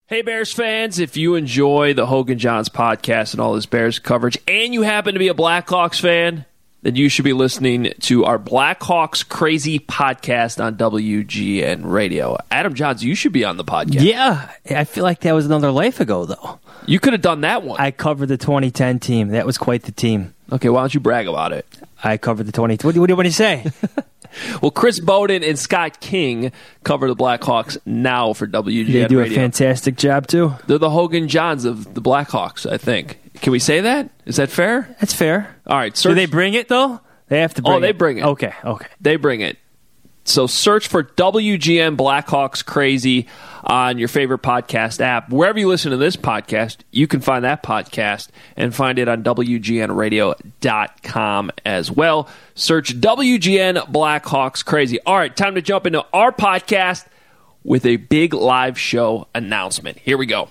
Hey, Bears fans, if you enjoy the Hogan Johns podcast and all this Bears coverage, and you happen to be a Blackhawks fan, then you should be listening to our Blackhawks Crazy podcast on WGN Radio. Adam Johns, you should be on the podcast. Yeah, I feel like that was another life ago, though. You could have done that one. I covered the 2010 team. That was quite the team. Okay, why don't you brag about it? I covered the 2010. What do you say? Well, Chris Bowden and Scott King cover the Blackhawks now for WGN Radio. They do a fantastic job, too. They're the Hogan Johns of the Blackhawks, I think. Can we say that? Is that fair? That's fair. All right. Do they bring it, though? They have to bring it. Oh, they bring it. Okay. They bring it. So search for WGN Blackhawks Crazy on your favorite podcast app. Wherever you listen to this podcast, you can find that podcast and find it on WGNradio.com as well. Search WGN Blackhawks Crazy. All right, time to jump into our podcast with a big live show announcement. Here we go.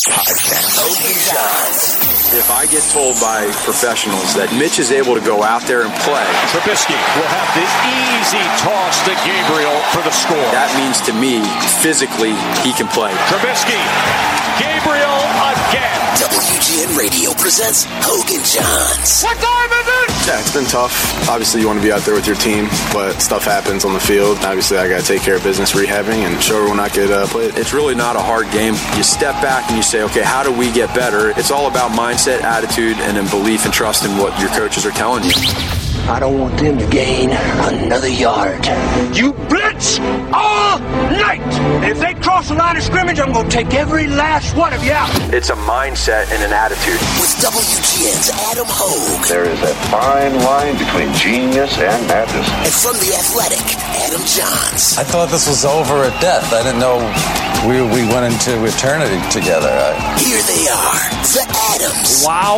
If I get told by professionals that Mitch is able to go out there and play, Trubisky will have the easy toss to Gabriel for the score. That means to me, physically, he can play. Trubisky, Gabriel again. WGN Radio presents Hogan Johns. What time is it? Yeah, it's been tough. Obviously, you want to be out there with your team, but stuff happens on the field. Obviously, I got to take care of business rehabbing and show everyone I could play it. It's really not a hard game. You step back and you say, okay, how do we get better? It's all about mindset, attitude, and then belief and trust in what your coaches are telling you. I don't want them to gain another yard. You blitz all night! If they cross the line of scrimmage, I'm going to take every last one of you out. It's a mindset and an attitude. With WGN's Adam Hogue. There is a fine line between genius and madness. And from The Athletic, Adam Johns. I thought this was over at death. I didn't know we went into eternity together. Here they are, the Adams. Wow.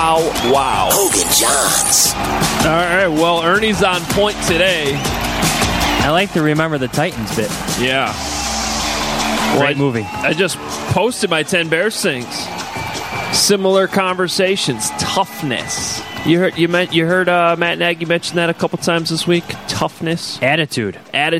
Hogan Johns. All right, well, Ernie's on point today. I like to remember the Titans bit. Yeah. Great movie. I just posted my 10 Bears things. Similar conversations. Toughness. You heard Matt Nagy mention that a couple times this week? Toughness. Attitude.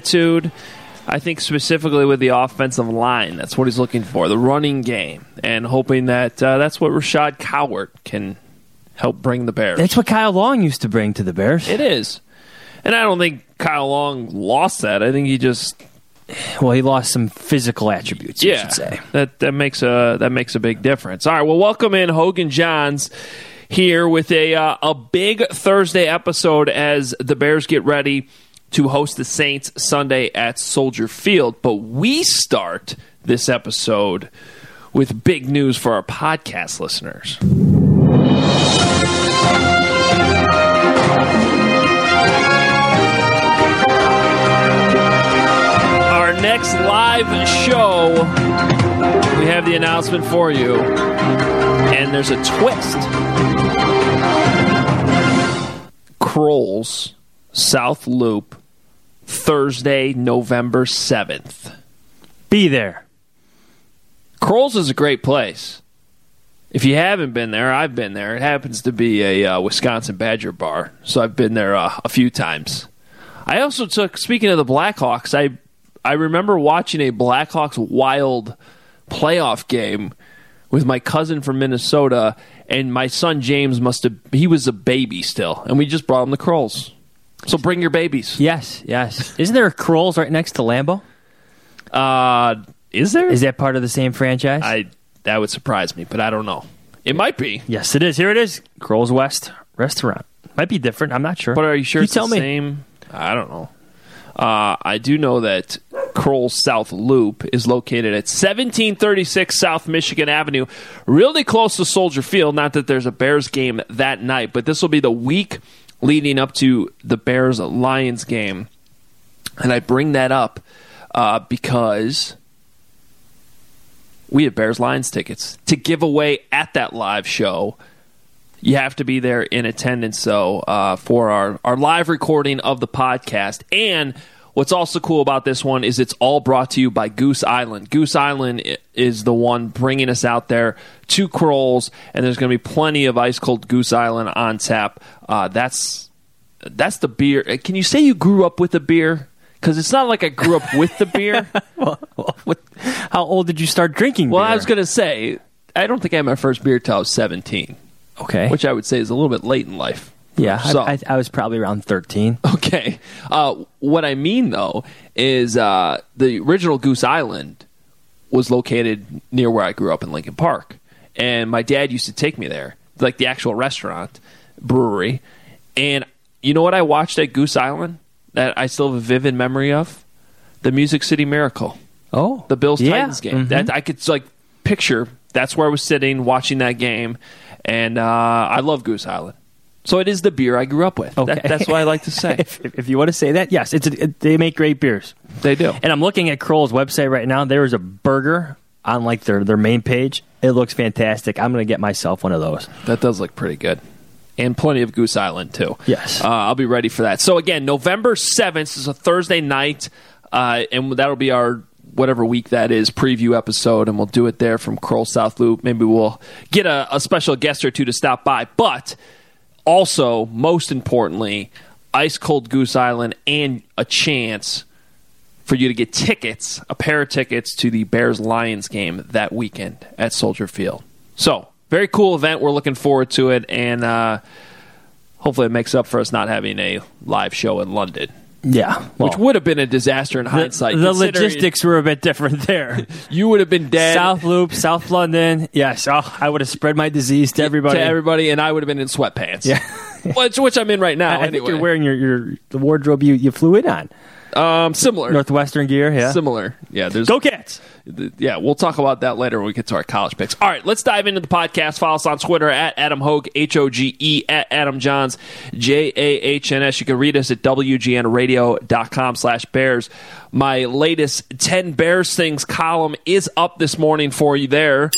I think specifically with the offensive line. That's what he's looking for. The running game. And hoping that that's what Rashad Cowart can help bring the Bears. That's what Kyle Long used to bring to the Bears. It is. And I don't think Kyle Long lost that. I think he just... Well, he lost some physical attributes, you should say. That makes a big difference. All right, well, welcome in Hogan Johns here with a big Thursday episode as the Bears get ready to host the Saints Sunday at Soldier Field. But we start this episode with big news for our podcast listeners. Our next live show, we have the announcement for you, and there's a twist. Kroll's South Loop, Thursday, November 7th. Be there. Kroll's is a great place. If you haven't been there, I've been there. It happens to be a Wisconsin Badger bar, so I've been there a few times. I also took, speaking of the Blackhawks, I remember watching a Blackhawks Wild playoff game with my cousin from Minnesota, and my son James he was a baby still, and we just brought him the Krolls. So bring your babies. Yes. Isn't there a Kroll's right next to Lambeau? Is there? Is that part of the same franchise? That would surprise me, but I don't know. It might be. Yes, it is. Here it is. Kroll's West Restaurant. Might be different. I'm not sure. But are you sure it's the same? I don't know. I do know that Kroll's South Loop is located at 1736 South Michigan Avenue, really close to Soldier Field. Not that there's a Bears game that night, but this will be the week leading up to the Bears-Lions game. And I bring that up because we have Bears-Lions tickets to give away at that live show. You have to be there in attendance, so for our live recording of the podcast. And what's also cool about this one is it's all brought to you by Goose Island. Goose Island is the one bringing us out there to Kroll's, and there's going to be plenty of ice-cold Goose Island on tap. That's the beer. Can you say you grew up with the beer? because it's not like I grew up with the beer. How old did you start drinking beer? Well, I was going to say, I don't think I had my first beer till I was 17. Okay. Which I would say is a little bit late in life. Yeah, I was probably around 13. Okay. What I mean, though, is the original Goose Island was located near where I grew up in Lincoln Park. And my dad used to take me there, like the actual restaurant, brewery. And you know what I watched at Goose Island that I still have a vivid memory of? The Music City Miracle. Oh. The Bills-Titans game. Mm-hmm. That I could picture. That's where I was sitting watching that game. And I love Goose Island. So it is the beer I grew up with. Okay. That's what I like to say. if you want to say that, yes. They make great beers. They do. And I'm looking at Kroll's website right now. There is a burger on like their main page. It looks fantastic. I'm going to get myself one of those. That does look pretty good. And plenty of Goose Island, too. Yes. I'll be ready for that. So, again, November 7th is a Thursday night, and that'll be our whatever week that is preview episode, and we'll do it there from Kroll South Loop. Maybe we'll get a special guest or two to stop by. But also, most importantly, Ice Cold Goose Island and a chance for you to get tickets, a pair of tickets to the Bears-Lions game that weekend at Soldier Field. So, very cool event. We're looking forward to it, and hopefully it makes up for us not having a live show in London. Yeah. Which would have been a disaster in hindsight. The logistics were a bit different there. You would have been dead. South Loop, South London. Yes. Oh, I would have spread my disease to everybody. And I would have been in sweatpants. Yeah. which I'm in right now. I think you're wearing the wardrobe you flew in on. Similar. Northwestern gear, yeah. Similar. Yeah. Go Cats! Yeah, we'll talk about that later when we get to our college picks. All right, let's dive into the podcast. Follow us on Twitter at Adam Hoge, Hoge, at Adam Johns, JAHNS. You can read us at WGNradio.com/Bears. My latest 10 Bears Things column is up this morning for you there.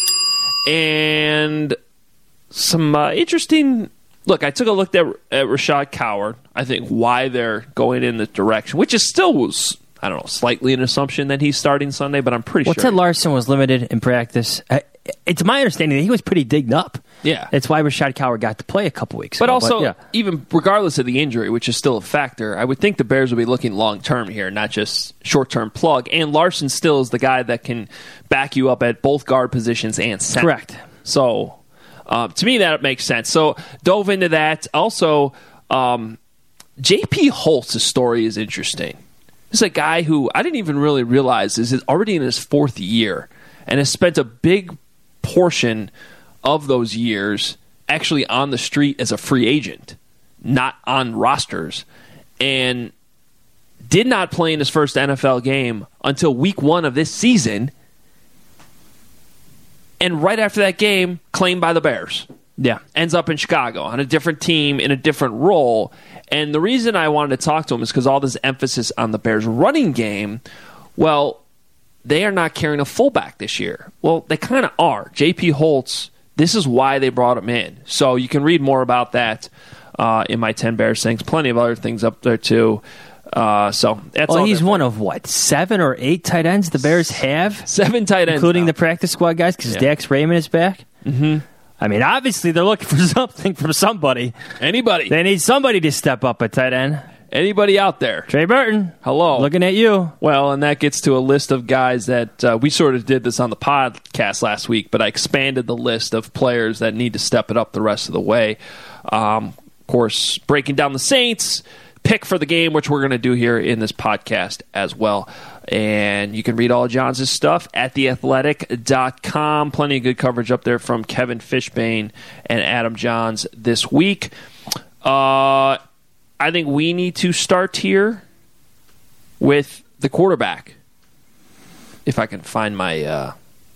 And some interesting... Look, I took a look at Rashad Coward. I think why they're going in this direction, which is still, I don't know, slightly an assumption that he's starting Sunday, but I'm pretty sure. Ted Larson was limited in practice. It's my understanding that he was pretty digged up. Yeah. That's why Rashad Coward got to play a couple weeks ago. But also, yeah. Even regardless of the injury, which is still a factor, I would think the Bears will be looking long-term here, not just short-term plug. And Larson still is the guy that can back you up at both guard positions and center. Correct. So... to me, that makes sense. So, dove into that. Also, J.P. Holtz's story is interesting. This is a guy who I didn't even really realize is already in his fourth year and has spent a big portion of those years actually on the street as a free agent, not on rosters, and did not play in his first NFL game until week 1 of this season. And right after that game, claimed by the Bears. Yeah. Ends up in Chicago on a different team in a different role. And the reason I wanted to talk to him is because all this emphasis on the Bears running game, well, they are not carrying a fullback this year. Well, they kind of are. J.P. Holtz, this is why they brought him in. So you can read more about that in my 10 Bears things. Plenty of other things up there, too. So that's all. He's one of 7 or 8 tight ends the Bears have? 7 tight ends, including the practice squad guys, because Dax Raymond is back. Mm-hmm. I mean, obviously they're looking for something from somebody. Anybody? They need somebody to step up at tight end. Anybody out there? Trey Burton. Hello. Looking at you. Well, and that gets to a list of guys that we sort of did this on the podcast last week, but I expanded the list of players that need to step it up the rest of the way. Of course, breaking down the Saints. Pick for the game, which we're going to do here in this podcast as well. And you can read all of Johns' stuff at theathletic.com. Plenty of good coverage up there from Kevin Fishbane and Adam Johns this week. I think we need to start here with the quarterback. If I can find my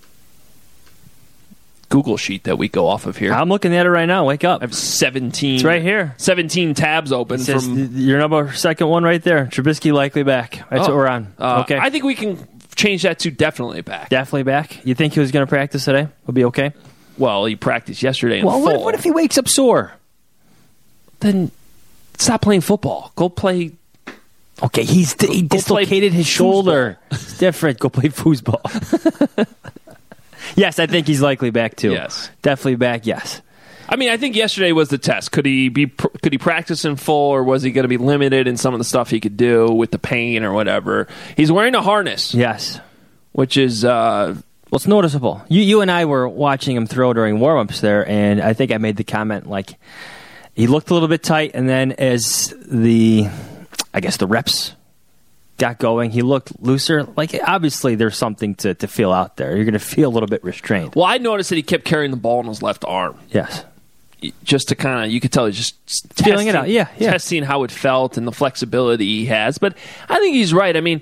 Google sheet that we go off of here. I'm looking at it right now. Wake up. I have 17. It's right here. 17 tabs open. From your second one right there. Trubisky likely back. That's what we're on. Okay. I think we can change that to definitely back. Definitely back? You think he was going to practice today? Will be okay? Well, he practiced yesterday in full. What if he wakes up sore? Then stop playing football. Go play. Okay, he dislocated his shoulder. It's different. Go play foosball. Yes, I think he's likely back too. Yes. Definitely back, yes. I mean, I think yesterday was the test. Could he practice in full, or was he going to be limited in some of the stuff he could do with the pain or whatever? He's wearing a harness. Yes. Which is... well, it's noticeable. You and I were watching him throw during warm-ups there, and I think I made the comment, like, he looked a little bit tight, and then as the reps got going, he looked looser. Like, obviously, there's something to feel out there. You're going to feel a little bit restrained. Well, I noticed that he kept carrying the ball in his left arm. Yes. Just to kind of, you could tell he's just feeling it out. Yeah. Testing how it felt and the flexibility he has. But I think he's right. I mean,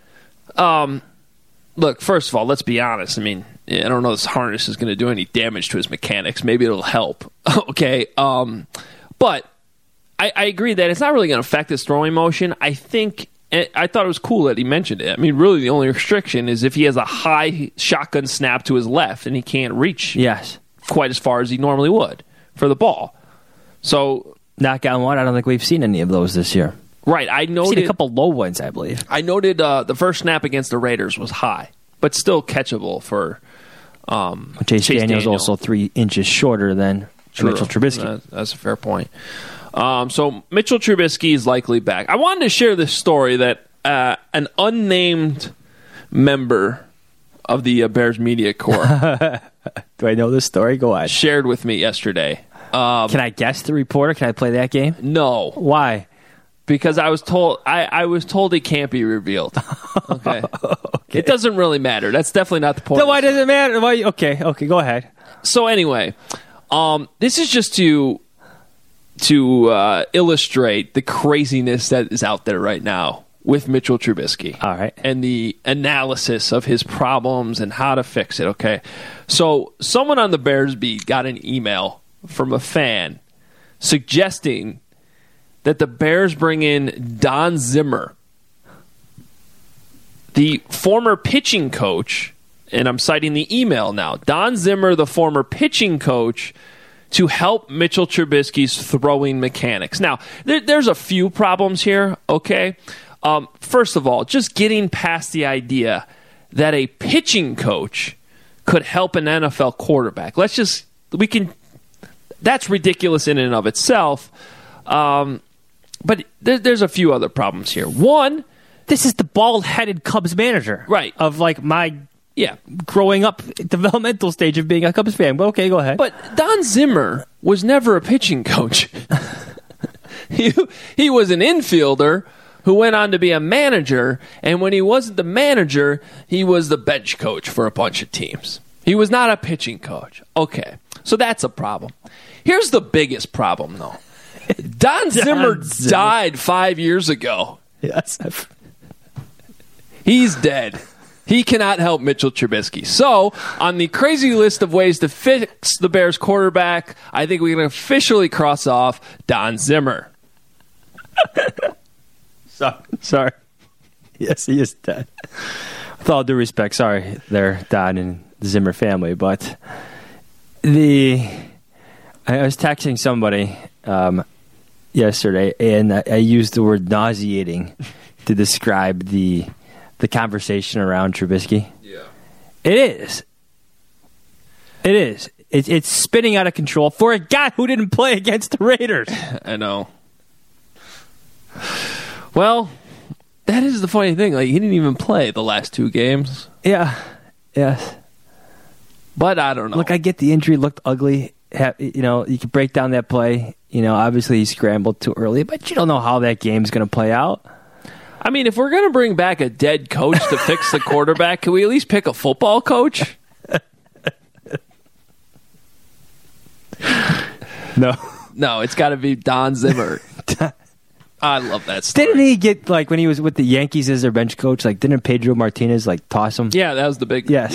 look, first of all, let's be honest. I mean, I don't know if this harness is going to do any damage to his mechanics. Maybe it'll help. Okay. But I agree that it's not really going to affect his throwing motion. I thought it was cool that he mentioned it. I mean, really, the only restriction is if he has a high shotgun snap to his left and he can't reach quite as far as he normally would for the ball. So, knock on wood, I don't think we've seen any of those this year. Right. I noted We've seen a couple low ones, I believe. I noted the first snap against the Raiders was high, but still catchable for Chase Daniel's also 3 inches shorter than Mitchell Trubisky. That's a fair point. So Mitchell Trubisky is likely back. I wanted to share this story that an unnamed member of the Bears media corps Do I know this story? Go ahead. Shared with me yesterday. Can I guess the reporter? Can I play that game? No. Why? Because I was told it can't be revealed. Okay. It doesn't really matter. That's definitely not the point. So why does it matter? Why? Okay, go ahead. So anyway, this is just to illustrate the craziness that is out there right now with Mitchell Trubisky. All right. And the analysis of his problems and how to fix it, okay? So someone on the Bears beat got an email from a fan suggesting that the Bears bring in Don Zimmer, the former pitching coach, and I'm citing the email now, Don Zimmer, the former pitching coach, to help Mitchell Trubisky's throwing mechanics. Now, there's a few problems here, okay? First of all, just getting past the idea that a pitching coach could help an NFL quarterback. That's ridiculous in and of itself. But there's a few other problems here. One, this is the bald-headed Cubs manager. Right. Of like my growing up developmental stage of being a Cubs fan. But okay, go ahead. But Don Zimmer was never a pitching coach. He was an infielder who went on to be a manager, and when he wasn't the manager, he was the bench coach for a bunch of teams. He was not a pitching coach. Okay, so that's a problem. Here's the biggest problem, though. Don Zimmer died 5 years ago. Yes. He's dead. He cannot help Mitchell Trubisky. So, on the crazy list of ways to fix the Bears quarterback, I think we can officially cross off Don Zimmer. Sorry. Yes, he is dead. With all due respect, sorry there, Don and the Zimmer family, but I was texting somebody yesterday, and I used the word nauseating to describe the conversation around Trubisky. Yeah. It is. It's spinning out of control for a guy who didn't play against the Raiders. I know. Well, that is the funny thing. Like, he didn't even play the last 2 games. Yeah. Yes. But I don't know. Look, I get the injury looked ugly. You know, you can break down that play. You know, obviously he scrambled too early, but you don't know how that game's going to play out. I mean, if we're going to bring back a dead coach to fix the quarterback, can we at least pick a football coach? No, it's got to be Don Zimmer. I love that story. Didn't he get, like, when he was with the Yankees as their bench coach, like, didn't Pedro Martinez, like, toss him? Yeah, that was the big... Yes.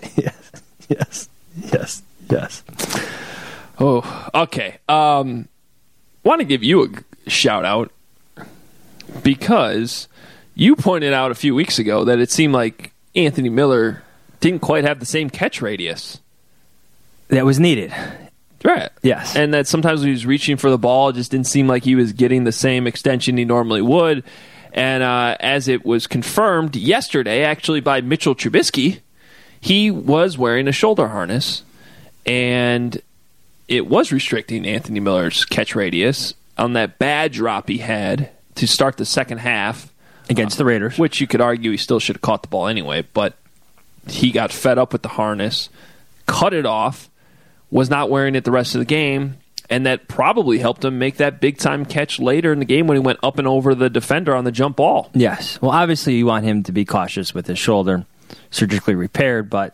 Oh, okay. Want to give you a shout-out because you pointed out a few weeks ago that it seemed like Anthony Miller didn't quite have the same catch radius that was needed. Right. Yes. And that sometimes when he was reaching for the ball, it just didn't seem like he was getting the same extension he normally would. And as it was confirmed yesterday, actually by Mitchell Trubisky, he was wearing a shoulder harness. And it was restricting Anthony Miller's catch radius on that bad drop he had to start the second half against the Raiders, which you could argue he still should have caught the ball anyway, but he got fed up with the harness, cut it off, was not wearing it the rest of the game, and that probably helped him make that big-time catch later in the game when he went up and over the defender on the jump ball. Yes. Well, obviously you want him to be cautious with his shoulder, surgically repaired, but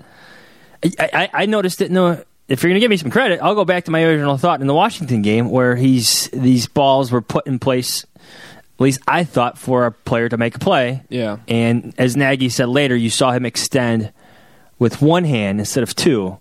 I noticed it. No, if you're going to give me some credit, I'll go back to my original thought in the Washington game where these balls were put in place, at least I thought, for a player to make a play. Yeah. And as Nagy said later, you saw him extend with one hand instead of two.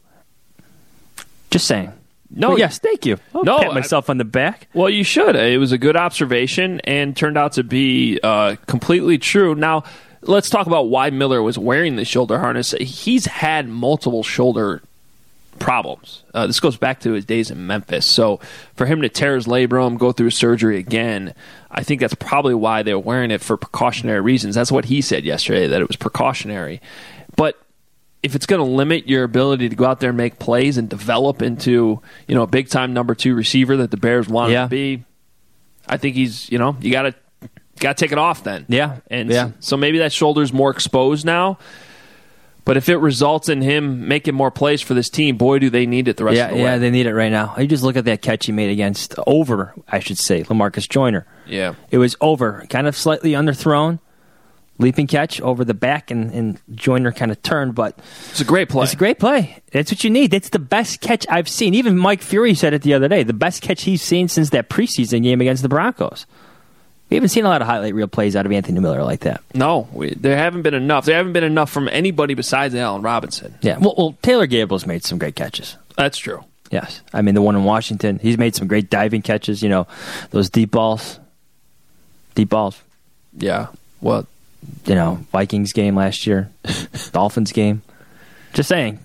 Just saying. No, but yes, thank you. I'll pat myself on the back. Well, you should. It was a good observation and turned out to be completely true. Now, let's talk about why Miller was wearing the shoulder harness. He's had multiple shoulder problems. This goes back to his days in Memphis. So for him to tear his labrum, go through surgery again, I think that's probably why they were wearing it, for precautionary reasons. That's what he said yesterday, that it was precautionary. But if it's going to limit your ability to go out there and make plays and develop into, a big-time number 2 receiver that the Bears want him to be, I think he's, you got to take it off then. Yeah. And so maybe that shoulder's more exposed now. But if it results in him making more plays for this team, boy, do they need it the rest of the way. Yeah, they need it right now. You just look at that catch he made against LaMarcus Joyner. Yeah. It was over, kind of slightly underthrown. Leaping catch over the back, and Joyner kind of turned, but it's a great play. It's a great play. That's what you need. It's the best catch I've seen. Even Mike Fury said it the other day. The best catch he's seen since that preseason game against the Broncos. We haven't seen a lot of highlight reel plays out of Anthony Miller like that. No, there haven't been enough. There haven't been enough from anybody besides Allen Robinson. Yeah, well, Taylor Gabriel's made some great catches. That's true. Yes. I mean, the one in Washington, he's made some great diving catches, those deep balls. Deep balls. Yeah. Well, Vikings game last year, Dolphins game. Just saying.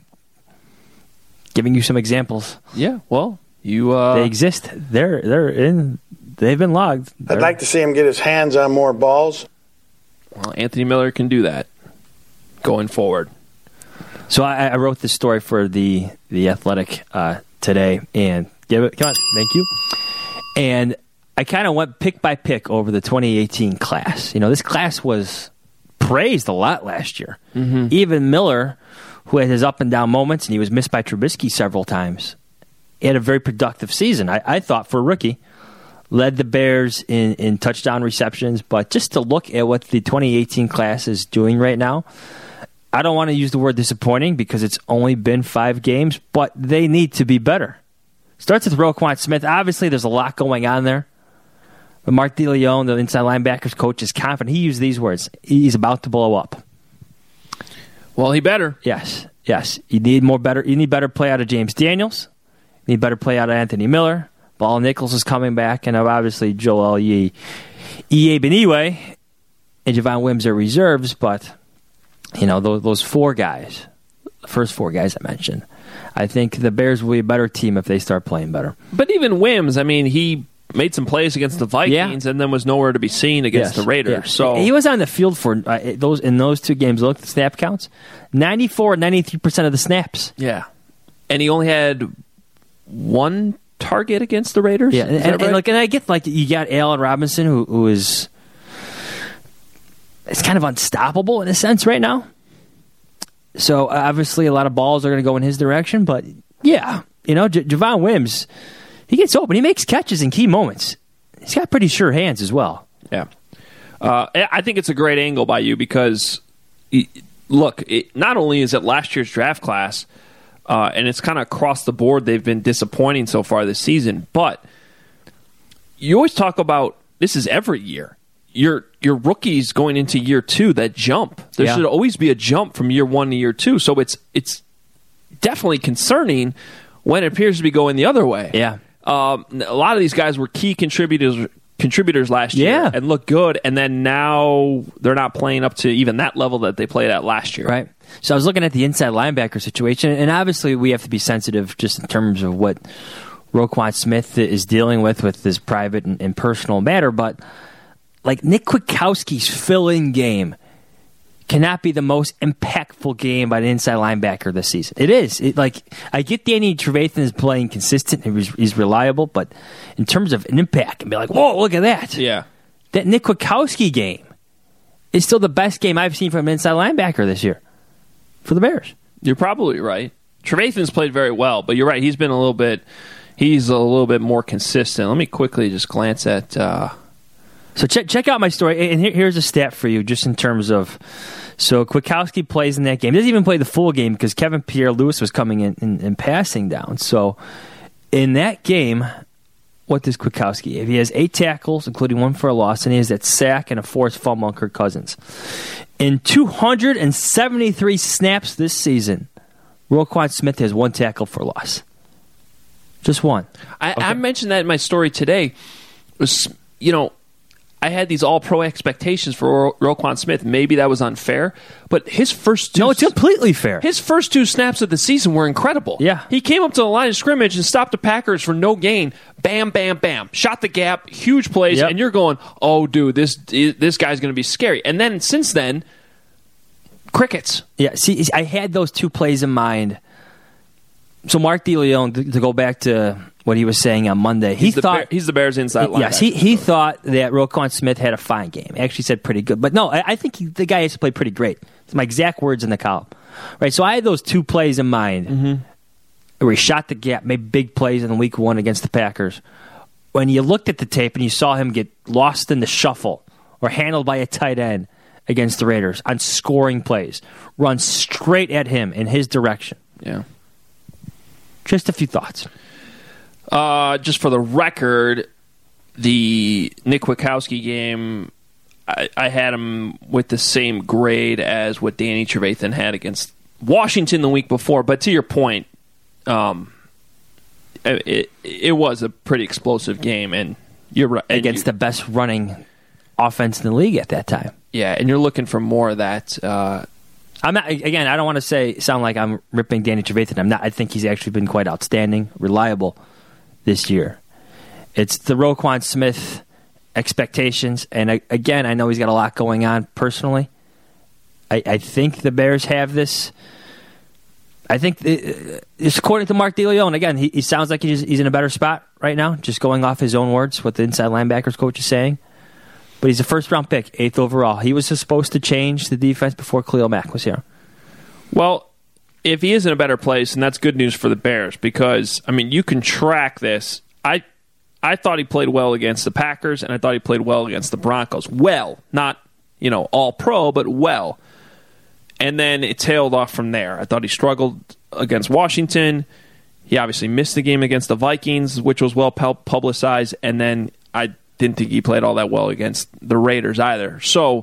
Giving you some examples. Yeah, well, they exist. They've been logged. I'd like to see him get his hands on more balls. Well, Anthony Miller can do that going forward. So I wrote this story for the Athletic today, and come on, thank you. And I kind of went pick by pick over the 2018 class. This class was praised a lot last year. Mm-hmm. Even Miller, who had his up and down moments, and he was missed by Trubisky several times, he had a very productive season, I thought, for a rookie. Led the Bears in touchdown receptions, but just to look at what the 2018 class is doing right now, I don't want to use the word disappointing because it's only been 5 games, but they need to be better. Starts with Roquan Smith. Obviously, there's a lot going on there. But Mark DeLeon, the inside linebackers coach, is confident. He used these words. He's about to blow up. Well, he better. Yes. You need better play out of James Daniels. You need better play out of Anthony Miller. Ball Nichols is coming back, and obviously Joel Iyiegbuniwe and Javon Wims are reserves, but those 4 guys, the first 4 guys I mentioned, I think the Bears will be a better team if they start playing better. But even Wims, he made some plays against the Vikings and then was nowhere to be seen against the Raiders. Yeah. So he was on the field for those 2 games. Look at the snap counts. 94 and 93% of the snaps. Yeah. And he only had 1 target against the Raiders. Yeah, and I get you got Allen Robinson who is kind of unstoppable in a sense right now. So obviously a lot of balls are going to go in his direction, but Javon Wims, he gets open. He makes catches in key moments. He's got pretty sure hands as well. Yeah. I think it's a great angle by you because, look, not only is it last year's draft class, and it's kind of across the board, they've been disappointing so far this season, but you always talk about this is every year. Your rookies going into year 2, that jump. There should always be a jump from year 1 to year 2, so it's definitely concerning when it appears to be going the other way. Yeah. A lot of these guys were key contributors last year and looked good, and then now they're not playing up to even that level that they played at last year. Right. So I was looking at the inside linebacker situation, and obviously we have to be sensitive just in terms of what Roquan Smith is dealing with his private and personal matter, but like Nick Kwiatkowski's fill-in game cannot be the most impactful game by an inside linebacker this season. It is. I get Danny Trevathan is playing consistent. He's reliable, but in terms of an impact, and be like, whoa, look at that. Yeah. That Nick Kwiatkowski game is still the best game I've seen from an inside linebacker this year for the Bears. You're probably right. Trevathan's played very well, but you're right. He's a little bit more consistent. Let me quickly just glance at... So check out my story, and here's a stat for you, just in terms of. So Kwiatkowski plays in that game. He doesn't even play the full game because Kevin Pierre-Louis was coming in and passing down. So in that game, what does Kwiatkowski have? He has 8 tackles, including 1 for a loss, and he has that sack and a forced fumble on Kirk Cousins. In 273 snaps this season, Roquan Smith has 1 tackle for a loss. Just 1. I mentioned that in my story today. I had these all-pro expectations for Roquan Smith. Maybe that was unfair, but his first 2... No, it's completely fair. His first 2 snaps of the season were incredible. Yeah. He came up to the line of scrimmage and stopped the Packers for no gain. Bam, bam, bam. Shot the gap, huge plays, and you're going, oh, dude, this guy's going to be scary. And then, since then, crickets. Yeah, see, I had those 2 plays in mind. So Mark DeLeon, to go back to what he was saying on Monday, he's the Bears' inside linebacker. Yes, he thought that Roquan Smith had a fine game. Actually said pretty good. But no, I think the guy has to play pretty great. It's my exact words in the column. Right, so I had those 2 plays in mind where he shot the gap, made big plays in week 1 against the Packers. When you looked at the tape and you saw him get lost in the shuffle or handled by a tight end against the Raiders on scoring plays, run straight at him in his direction. Yeah. Just a few thoughts. Just for the record, the Nick Kwiatkowski game, I had him with the same grade as what Danny Trevathan had against Washington the week before. But to your point, it was a pretty explosive game, and you're right. Against the best running offense in the league at that time. Yeah, and you're looking for more of that. I'm not. Again, I don't want to sound like I'm ripping Danny Trevathan. I'm not. I think he's actually been quite outstanding, reliable this year. It's the Roquan Smith expectations, and again, I know he's got a lot going on personally. I think the Bears have this. I think it's according to Mark DeLeon. Again, he sounds like he's in a better spot right now, just going off his own words, what the inside linebackers coach is saying. But he's a first-round pick, 8th overall. He was supposed to change the defense before Khalil Mack was here. Well, if he is in a better place, and that's good news for the Bears, because, I mean, you can track this. I thought he played well against the Packers, and I thought he played well against the Broncos. Well, not, all pro, but well. And then it tailed off from there. I thought he struggled against Washington. He obviously missed the game against the Vikings, which was well publicized, and then I didn't think he played all that well against the Raiders either. So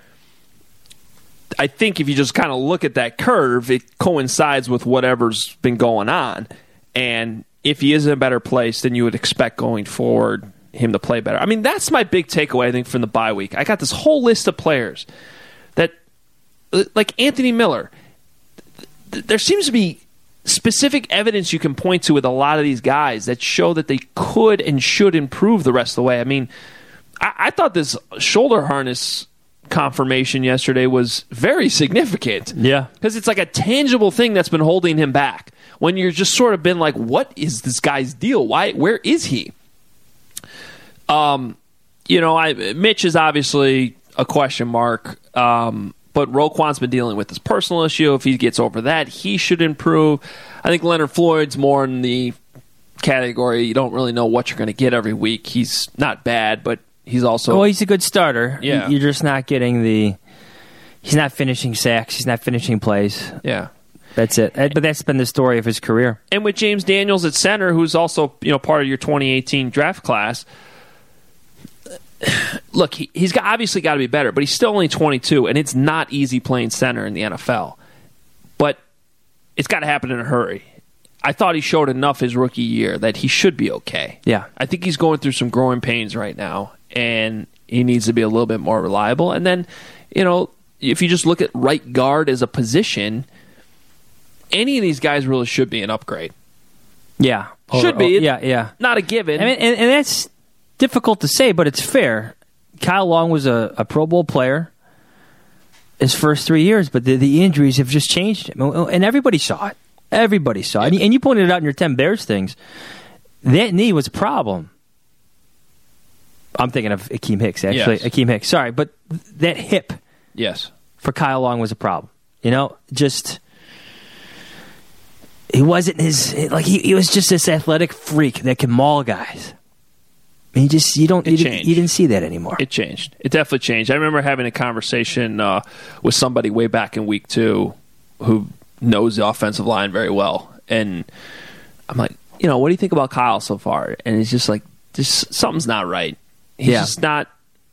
I think if you just kind of look at that curve, it coincides with whatever's been going on. And if he is in a better place, then you would expect going forward him to play better. I mean, that's my big takeaway, I think, from the bye week. I got this whole list of players that, like Anthony Miller, there seems to be specific evidence you can point to with a lot of these guys that show that they could and should improve the rest of the way. I mean, I thought this shoulder harness confirmation yesterday was very significant. Yeah. Because it's like a tangible thing that's been holding him back. When you're just sort of been like, what is this guy's deal? Where is he? Mitch is obviously a question mark. But Roquan's been dealing with this personal issue. If he gets over that, he should improve. I think Leonard Floyd's more in the category you don't really know what you're going to get every week. He's not bad, but he's also... Well, he's a good starter. Yeah. You're just not getting the... He's not finishing sacks. He's not finishing plays. Yeah. That's it. But that's been the story of his career. And with James Daniels at center, who's also part of your 2018 draft class... Look, he's obviously got to be better, but he's still only 22, and it's not easy playing center in the NFL. But it's got to happen in a hurry. I thought he showed enough his rookie year that he should be okay. Yeah. I think he's going through some growing pains right now, and he needs to be a little bit more reliable. And then, if you just look at right guard as a position, any of these guys really should be an upgrade. Yeah. Should be. Yeah. Not a given. I mean, and that's difficult to say, but it's fair. Kyle Long was a Pro Bowl player. his first 3 years, but the injuries have just changed him. And everybody saw it. Everybody saw it. And you pointed it out in your 10 Bears things. That knee was a problem. I'm thinking of Akeem Hicks, actually. Yes. Akeem Hicks, sorry. But that hip for Kyle Long was a problem. Just... He wasn't he was just this athletic freak that can maul guys. You didn't see that anymore. It changed. It definitely changed. I remember having a conversation with somebody way back in week 2 who knows the offensive line very well, and I'm like, what do you think about Kyle so far? And it's just like, something's not right. He's just not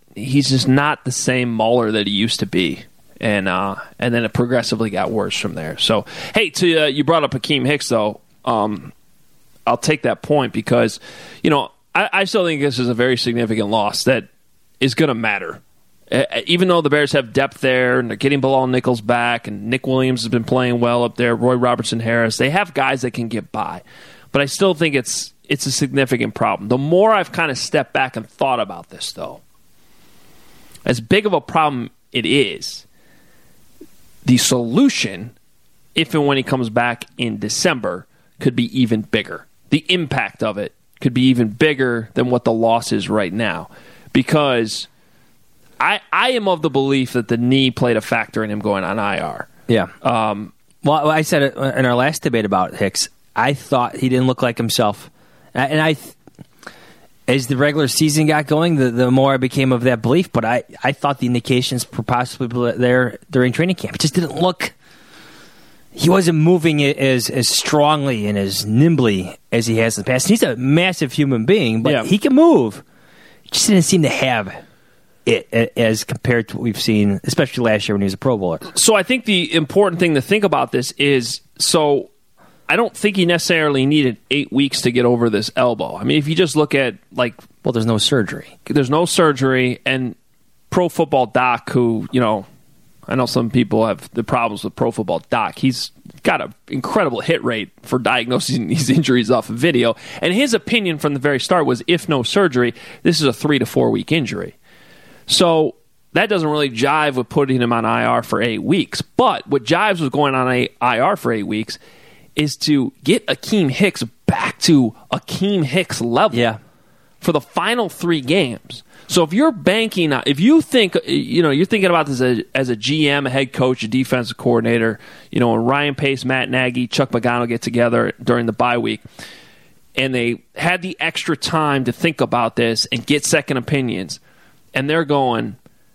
the same mauler that he used to be. And then it progressively got worse from there. So, hey, you brought up Akeem Hicks, though. I'll take that point because, I still think this is a very significant loss that is going to matter. Even though the Bears have depth there and they're getting Bilal Nichols back and Nick Williams has been playing well up there, Roy Robertson-Harris, they have guys that can get by. But I still think it's a significant problem. The more I've kind of stepped back and thought about this, though, as big of a problem it is, the solution, if and when he comes back in December, could be even bigger. The impact of it could be even bigger than what the loss is right now. Because I am of the belief that the knee played a factor in him going on IR. Yeah. Well, I said it in our last debate about Hicks. I thought he didn't look like himself. And as the regular season got going, the more I became of that belief. But I thought the indications were possibly there during training camp. It just didn't look... He wasn't moving as strongly and as nimbly as he has in the past. He's a massive human being, but he can move. He just didn't seem to have it as compared to what we've seen, especially last year when he was a Pro Bowler. So I think the important thing to think about this is... I don't think he necessarily needed 8 weeks to get over this elbow. I mean, if you just look at, there's no surgery. There's no surgery, and Pro Football Doc, who, I know some people have the problems with Pro Football Doc. He's got an incredible hit rate for diagnosing these injuries off of video. And his opinion from the very start was, if no surgery, this is a 3 to 4 week injury. So that doesn't really jive with putting him on IR for 8 weeks. But what jives with going on IR for 8 weeks is to get Akeem Hicks back to Akeem Hicks level for the final 3 games. So if you're banking on, if you think, you're thinking about this as a GM, a head coach, a defensive coordinator, when Ryan Pace, Matt Nagy, Chuck Pagano get together during the bye week, and they had the extra time to think about this and get second opinions, and they're going,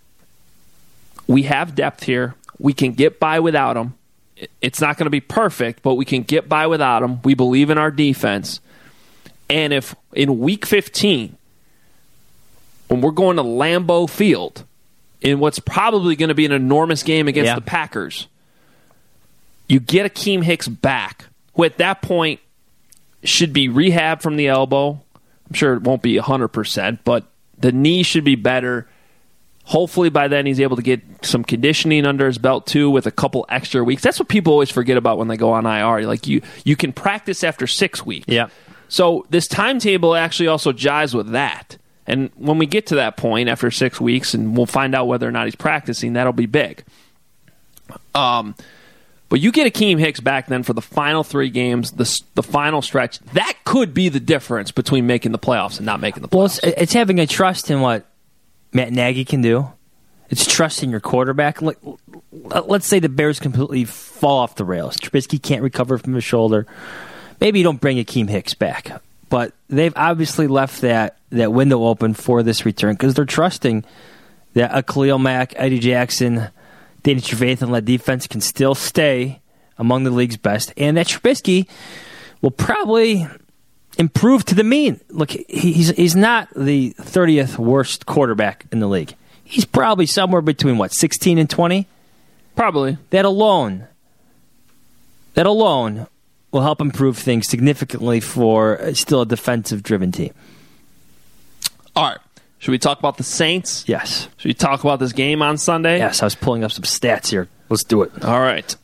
we have depth here. We can get by without him. It's not going to be perfect, but we can get by without him. We believe in our defense. And if in week 15, when we're going to Lambeau Field, in what's probably going to be an enormous game against the Packers, you get Akeem Hicks back, who at that point should be rehabbed from the elbow. I'm sure it won't be 100%, but the knee should be better. Hopefully by then he's able to get some conditioning under his belt too with a couple extra weeks. That's what people always forget about when they go on IR. You can practice after 6 weeks. Yeah. So this timetable actually also jives with that. And when we get to that point after 6 weeks, and we'll find out whether or not he's practicing, that'll be big. But you get Akeem Hicks back then for the final 3 games, the final stretch. That could be the difference between making the playoffs and not making the playoffs. Well, it's having a trust in what Matt Nagy can do. It's trusting your quarterback. Let's say the Bears completely fall off the rails. Trubisky can't recover from his shoulder. Maybe you don't bring Akeem Hicks back. But they've obviously left that window open for this return because they're trusting that a Khalil Mack, Eddie Jackson, Danny Trevathan-led defense can still stay among the league's best, and that Trubisky will probably improve to the mean. Look, he's not the 30th worst quarterback in the league. He's probably somewhere between, 16 and 20? Probably. That alone will help improve things significantly for still a defensive-driven team. All right. Should we talk about the Saints? Yes. Should we talk about this game on Sunday? Yes, I was pulling up some stats here. Let's do it. All right.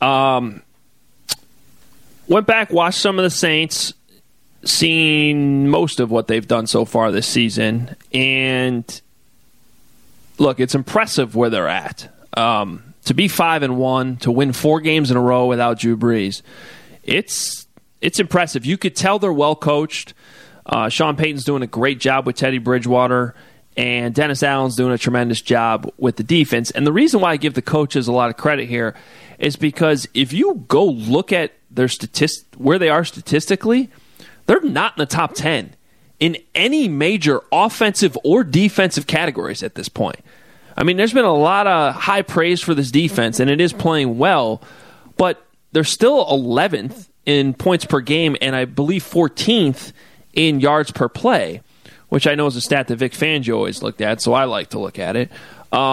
Went back, watched some of the Saints, seen most of what they've done so far this season, and look, it's impressive where they're at. to be 5-1, to win 4 games in a row without Drew Brees, it's impressive. You could tell they're well coached. Sean Payton's doing a great job with Teddy Bridgewater, and Dennis Allen's doing a tremendous job with the defense. And the reason why I give the coaches a lot of credit here is because if you go look at their where they are statistically, they're not in the top 10 in any major offensive or defensive categories at this point. I mean, there's been a lot of high praise for this defense, and it is playing well, but they're still 11th in points per game, and I believe 14th in yards per play, which I know is a stat that Vic Fangio always looked at, so I like to look at it.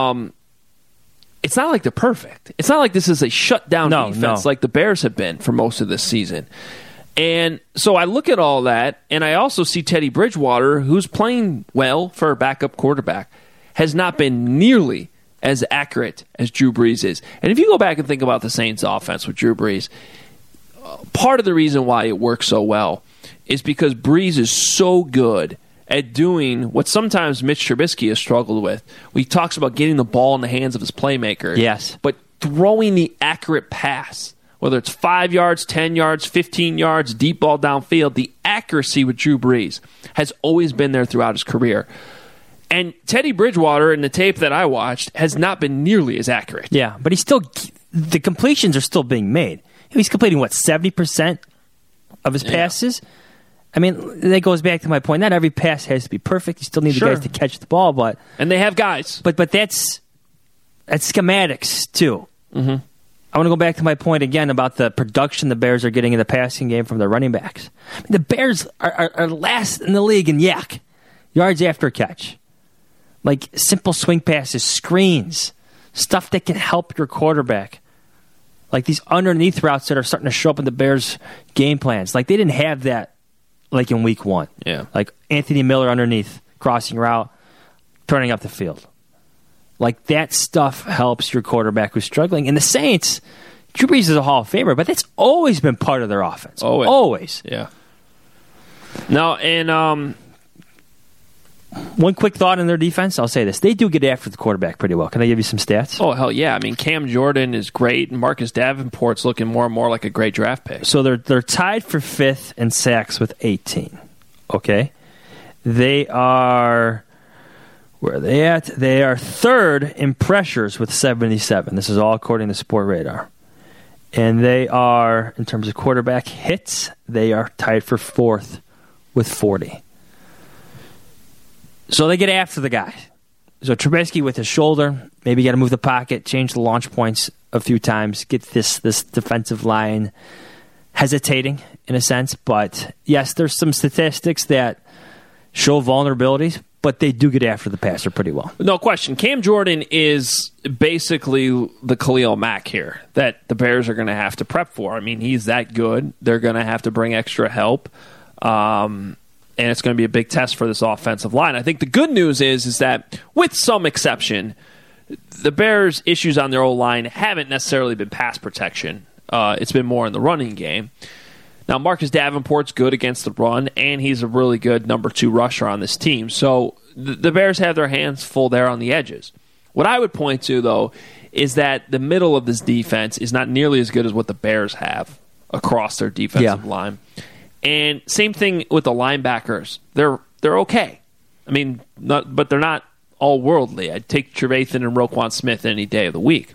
It's not like they're perfect. It's not like this is a shutdown defense like the Bears have been for most of this season. And so I look at all that, and I also see Teddy Bridgewater, who's playing well for a backup quarterback, has not been nearly as accurate as Drew Brees is. And if you go back and think about the Saints' offense with Drew Brees, part of the reason why it works so well is because Brees is so good at doing what sometimes Mitch Trubisky has struggled with. He talks about getting the ball in the hands of his playmakers. Yes. But throwing the accurate pass, whether it's 5 yards, 10 yards, 15 yards, deep ball downfield, the accuracy with Drew Brees has always been there throughout his career. And Teddy Bridgewater, in the tape that I watched, has not been nearly as accurate. Yeah, but the completions are still being made. He's completing, 70% of his passes? I mean, that goes back to my point. Not every pass has to be perfect. You still need the guys to catch the ball, but... And they have guys. But that's schematics, too. Mm-hmm. I want to go back to my point again about the production the Bears are getting in the passing game from their running backs. I mean, the Bears are last in the league in YAC, yards after catch. Like simple swing passes, screens, stuff that can help your quarterback. Like these underneath routes that are starting to show up in the Bears' game plans. Like they didn't have that like in week 1. Yeah. Like Anthony Miller underneath, crossing route, turning up the field. Like that stuff helps your quarterback who's struggling. And the Saints, Drew Brees is a Hall of Famer, but that's always been part of their offense. Always. Yeah. No, and one quick thought on their defense. I'll say this. They do get after the quarterback pretty well. Can I give you some stats? Oh, hell yeah. I mean, Cam Jordan is great, and Marcus Davenport's looking more and more like a great draft pick. So they're tied for 5th in sacks with 18. Okay? They are... Where are they at? They are 3rd in pressures with 77. This is all according to Sport Radar. And they are, in terms of quarterback hits, they are tied for 4th with 40. So they get after the guy. So Trubisky with his shoulder, maybe got to move the pocket, change the launch points a few times, get this defensive line hesitating in a sense. But yes, there's some statistics that show vulnerabilities, but they do get after the passer pretty well. No question. Cam Jordan is basically the Khalil Mack here that the Bears are going to have to prep for. I mean, he's that good. They're going to have to bring extra help. And it's going to be a big test for this offensive line. I think the good news is that, with some exception, the Bears' issues on their O-line haven't necessarily been pass protection. It's been more in the running game. Now, Marcus Davenport's good against the run, and he's a really good number 2 rusher on this team. So the Bears have their hands full there on the edges. What I would point to, though, is that the middle of this defense is not nearly as good as what the Bears have across their defensive line. And same thing with the linebackers. They're okay. I mean, but they're not all worldly. I'd take Trevathan and Roquan Smith any day of the week.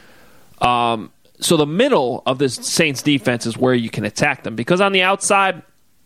So the middle of this Saints defense is where you can attack them, because on the outside,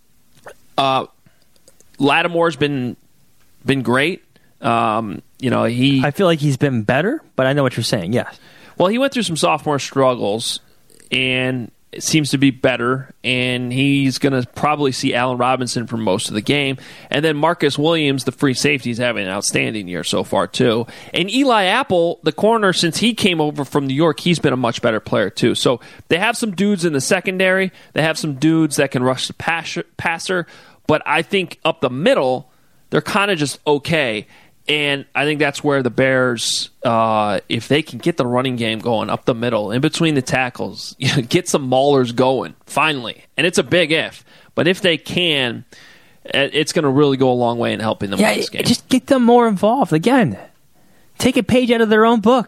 Lattimore's been great. I feel like he's been better, but I know what you're saying. Yes. Well, he went through some sophomore struggles, and it seems to be better, and he's going to probably see Allen Robinson for most of the game. And then Marcus Williams, the free safety, is having an outstanding year so far, too. And Eli Apple, the corner, since he came over from New York, he's been a much better player, too. So they have some dudes in the secondary. They have some dudes that can rush the passer. But I think up the middle, they're kind of just okay. And I think that's where the Bears, if they can get the running game going up the middle, in between the tackles, get some maulers going, finally. And it's a big if. But if they can, it's going to really go a long way in helping them win this game. Just get them more involved. Again, take a page out of their own book.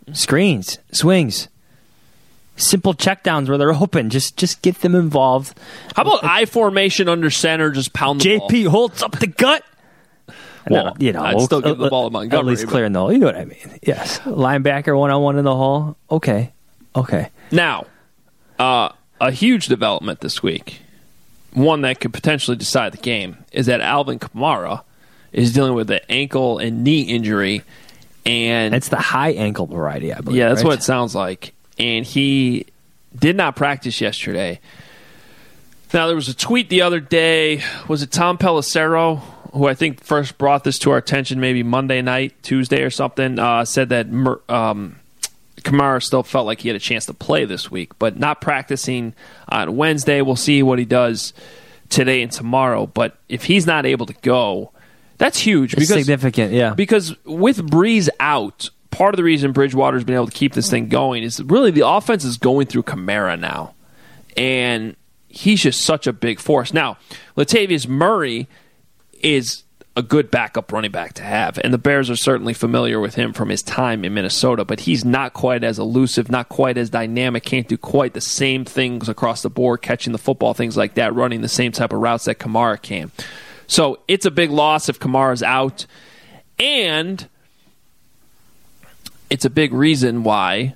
screens, swings, simple checkdowns where they're open. Just get them involved. How about I formation under center? Just pound the ball. JP holds up the gut. Well, I'd still give the ball to Montgomery. At least clearing the hole. You know what I mean? Yes. Linebacker 1-on-1 in the hole. Okay. Now, a huge development this week, one that could potentially decide the game, is that Alvin Kamara is dealing with an ankle and knee injury. And it's the high ankle variety, I believe. Yeah, that's right? what it sounds like. And he did not practice yesterday. Now, there was a tweet the other day. Was it Tom Pelissero, who I think first brought this to our attention maybe Monday night, Tuesday or something, said that Kamara still felt like he had a chance to play this week, but not practicing on Wednesday. We'll see what he does today and tomorrow. But if he's not able to go, that's huge. It's significant, yeah. Because with Breeze out, part of the reason Bridgewater's been able to keep this thing going is really the offense is going through Kamara now. And he's just such a big force. Now, Latavius Murray is a good backup running back to have, and the Bears are certainly familiar with him from his time in Minnesota, but he's not quite as elusive, not quite as dynamic, can't do quite the same things across the board, catching the football, things like that, running the same type of routes that Kamara can. So it's a big loss if Kamara's out, and it's a big reason why.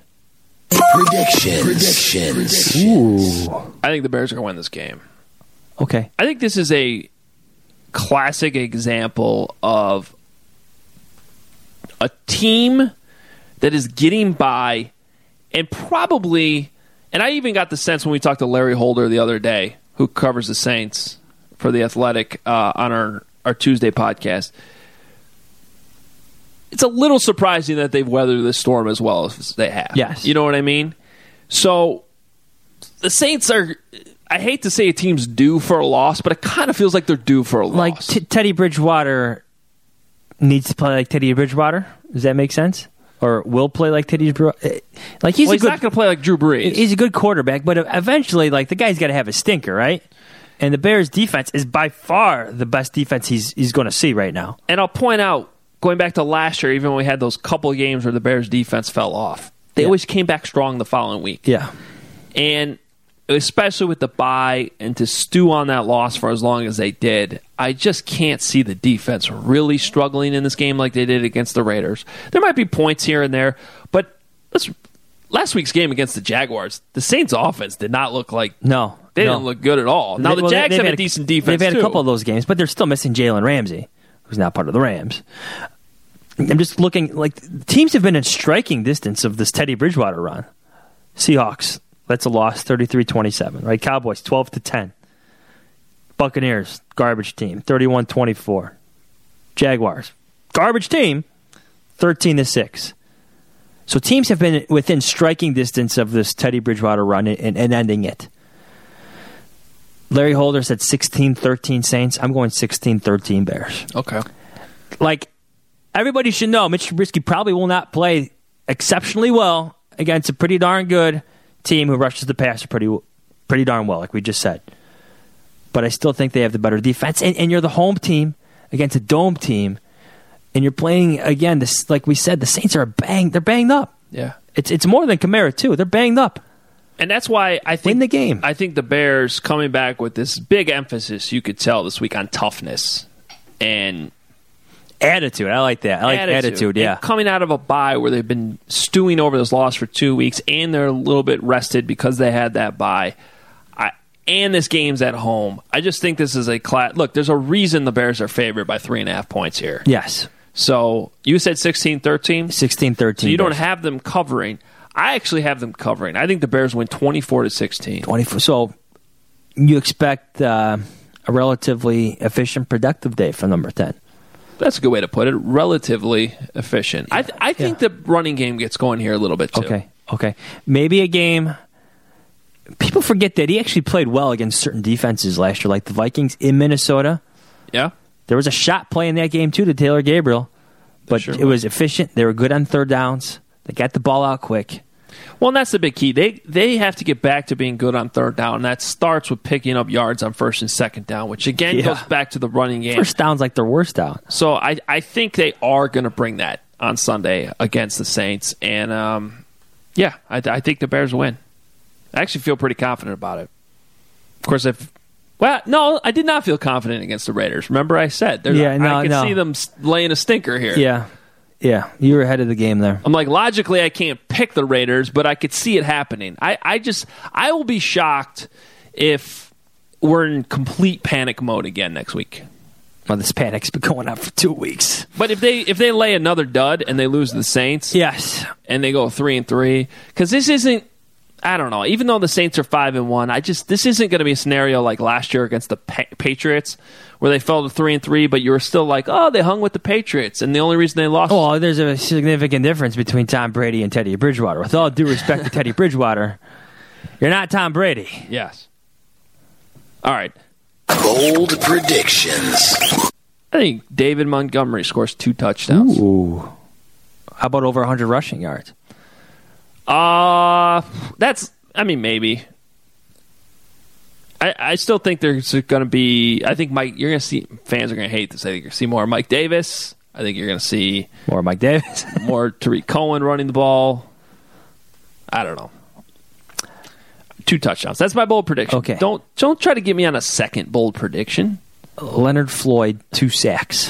Predictions. Ooh. I think the Bears are going to win this game. Okay. I think this is a classic example of a team that is getting by and probably, and I even got the sense when we talked to Larry Holder the other day, who covers the Saints for The Athletic on our Tuesday podcast. It's a little surprising that they've weathered this storm as well as they have. Yes. You know what I mean? So the Saints are, I hate to say a team's due for a loss, but it kind of feels like they're due for a loss. Like Teddy Bridgewater needs to play like Teddy Bridgewater. Does that make sense? Or will play like Teddy Bridgewater? Like he's not going to play like Drew Brees. He's a good quarterback, but eventually, like the guy's got to have a stinker, right? And the Bears' defense is by far the best defense he's going to see right now. And I'll point out, going back to last year, even when we had those couple of games where the Bears' defense fell off, they always came back strong the following week. Yeah. And especially with the bye and to stew on that loss for as long as they did, I just can't see the defense really struggling in this game like they did against the Raiders. There might be points here and there, but last week's game against the Jaguars, the Saints' offense did not look like... No. They didn't look good at all. Now, the Jags have a decent defense, They've had a couple of those games, but they're still missing Jalen Ramsey, who's not part of the Rams. I'm just looking, like, teams have been in striking distance of this Teddy Bridgewater run. Seahawks, that's a loss, 33-27, right? Cowboys, 12-10. Buccaneers, garbage team, 31-24. Jaguars, garbage team, 13-6. So teams have been within striking distance of this Teddy Bridgewater run and ending it. Larry Holder said 16-13 Saints. I'm going 16-13 Bears. Okay. Like, everybody should know Mitch Trubisky probably will not play exceptionally well against a pretty darn good team who rushes the passer pretty darn well, like we just said. But I still think they have the better defense. And you're the home team against a dome team. And you're playing, again, this, like we said, the Saints are they're banged up. Yeah. It's more than Kamara, too. They're banged up. And that's why I think win the game. I think the Bears coming back with this big emphasis, you could tell this week, on toughness and attitude. I like that. I like attitude, yeah. And coming out of a bye where they've been stewing over this loss for 2 weeks and they're a little bit rested because they had that bye. And this game's at home. I just think this is a class. Look, there's a reason the Bears are favored by 3.5 points here. Yes. So you said 16-13? 16-13. So you don't have them covering. I actually have them covering. I think the Bears win 24-16. 24. So you expect a relatively efficient, productive day for number 10. That's a good way to put it. Relatively efficient. I think the running game gets going here a little bit, too. Okay. Maybe a game. People forget that he actually played well against certain defenses last year, like the Vikings in Minnesota. Yeah. There was a shot play in that game, too, to Taylor Gabriel. But it was efficient. They were good on third downs. They got the ball out quick. Well, and that's the big key. They have to get back to being good on third down. And that starts with picking up yards on first and second down, which, again, goes back to the running game. First down's like their worst down. So I think they are going to bring that on Sunday against the Saints. And, I think the Bears win. I actually feel pretty confident about it. Of course, I did not feel confident against the Raiders. Remember I said, I can see them laying a stinker here. Yeah, you were ahead of the game there. I'm like, logically, I can't pick the Raiders, but I could see it happening. I will be shocked if we're in complete panic mode again next week. Well, this panic's been going on for 2 weeks. But if they lay another dud and they lose to the Saints, yes, and they go 3-3, because this isn't. I don't know. Even though the Saints are 5-1, this isn't going to be a scenario like last year against the Patriots, where they fell to 3-3, but you were still like, oh, they hung with the Patriots, and the only reason they lost. Well, there's a significant difference between Tom Brady and Teddy Bridgewater. With all due respect to Teddy Bridgewater, you're not Tom Brady. Yes. All right. Bold predictions. I think David Montgomery scores 2 touchdowns. Ooh. How about over 100 rushing yards? Maybe. I still think there's going to be. I think you're going to see fans are going to hate this. I think you're going to see more Mike Davis. I think you're going to see more Mike Davis, more Tariq Cohen running the ball. I don't know. 2 touchdowns. That's my bold prediction. Okay. Don't try to get me on a second bold prediction. Leonard Floyd 2 sacks.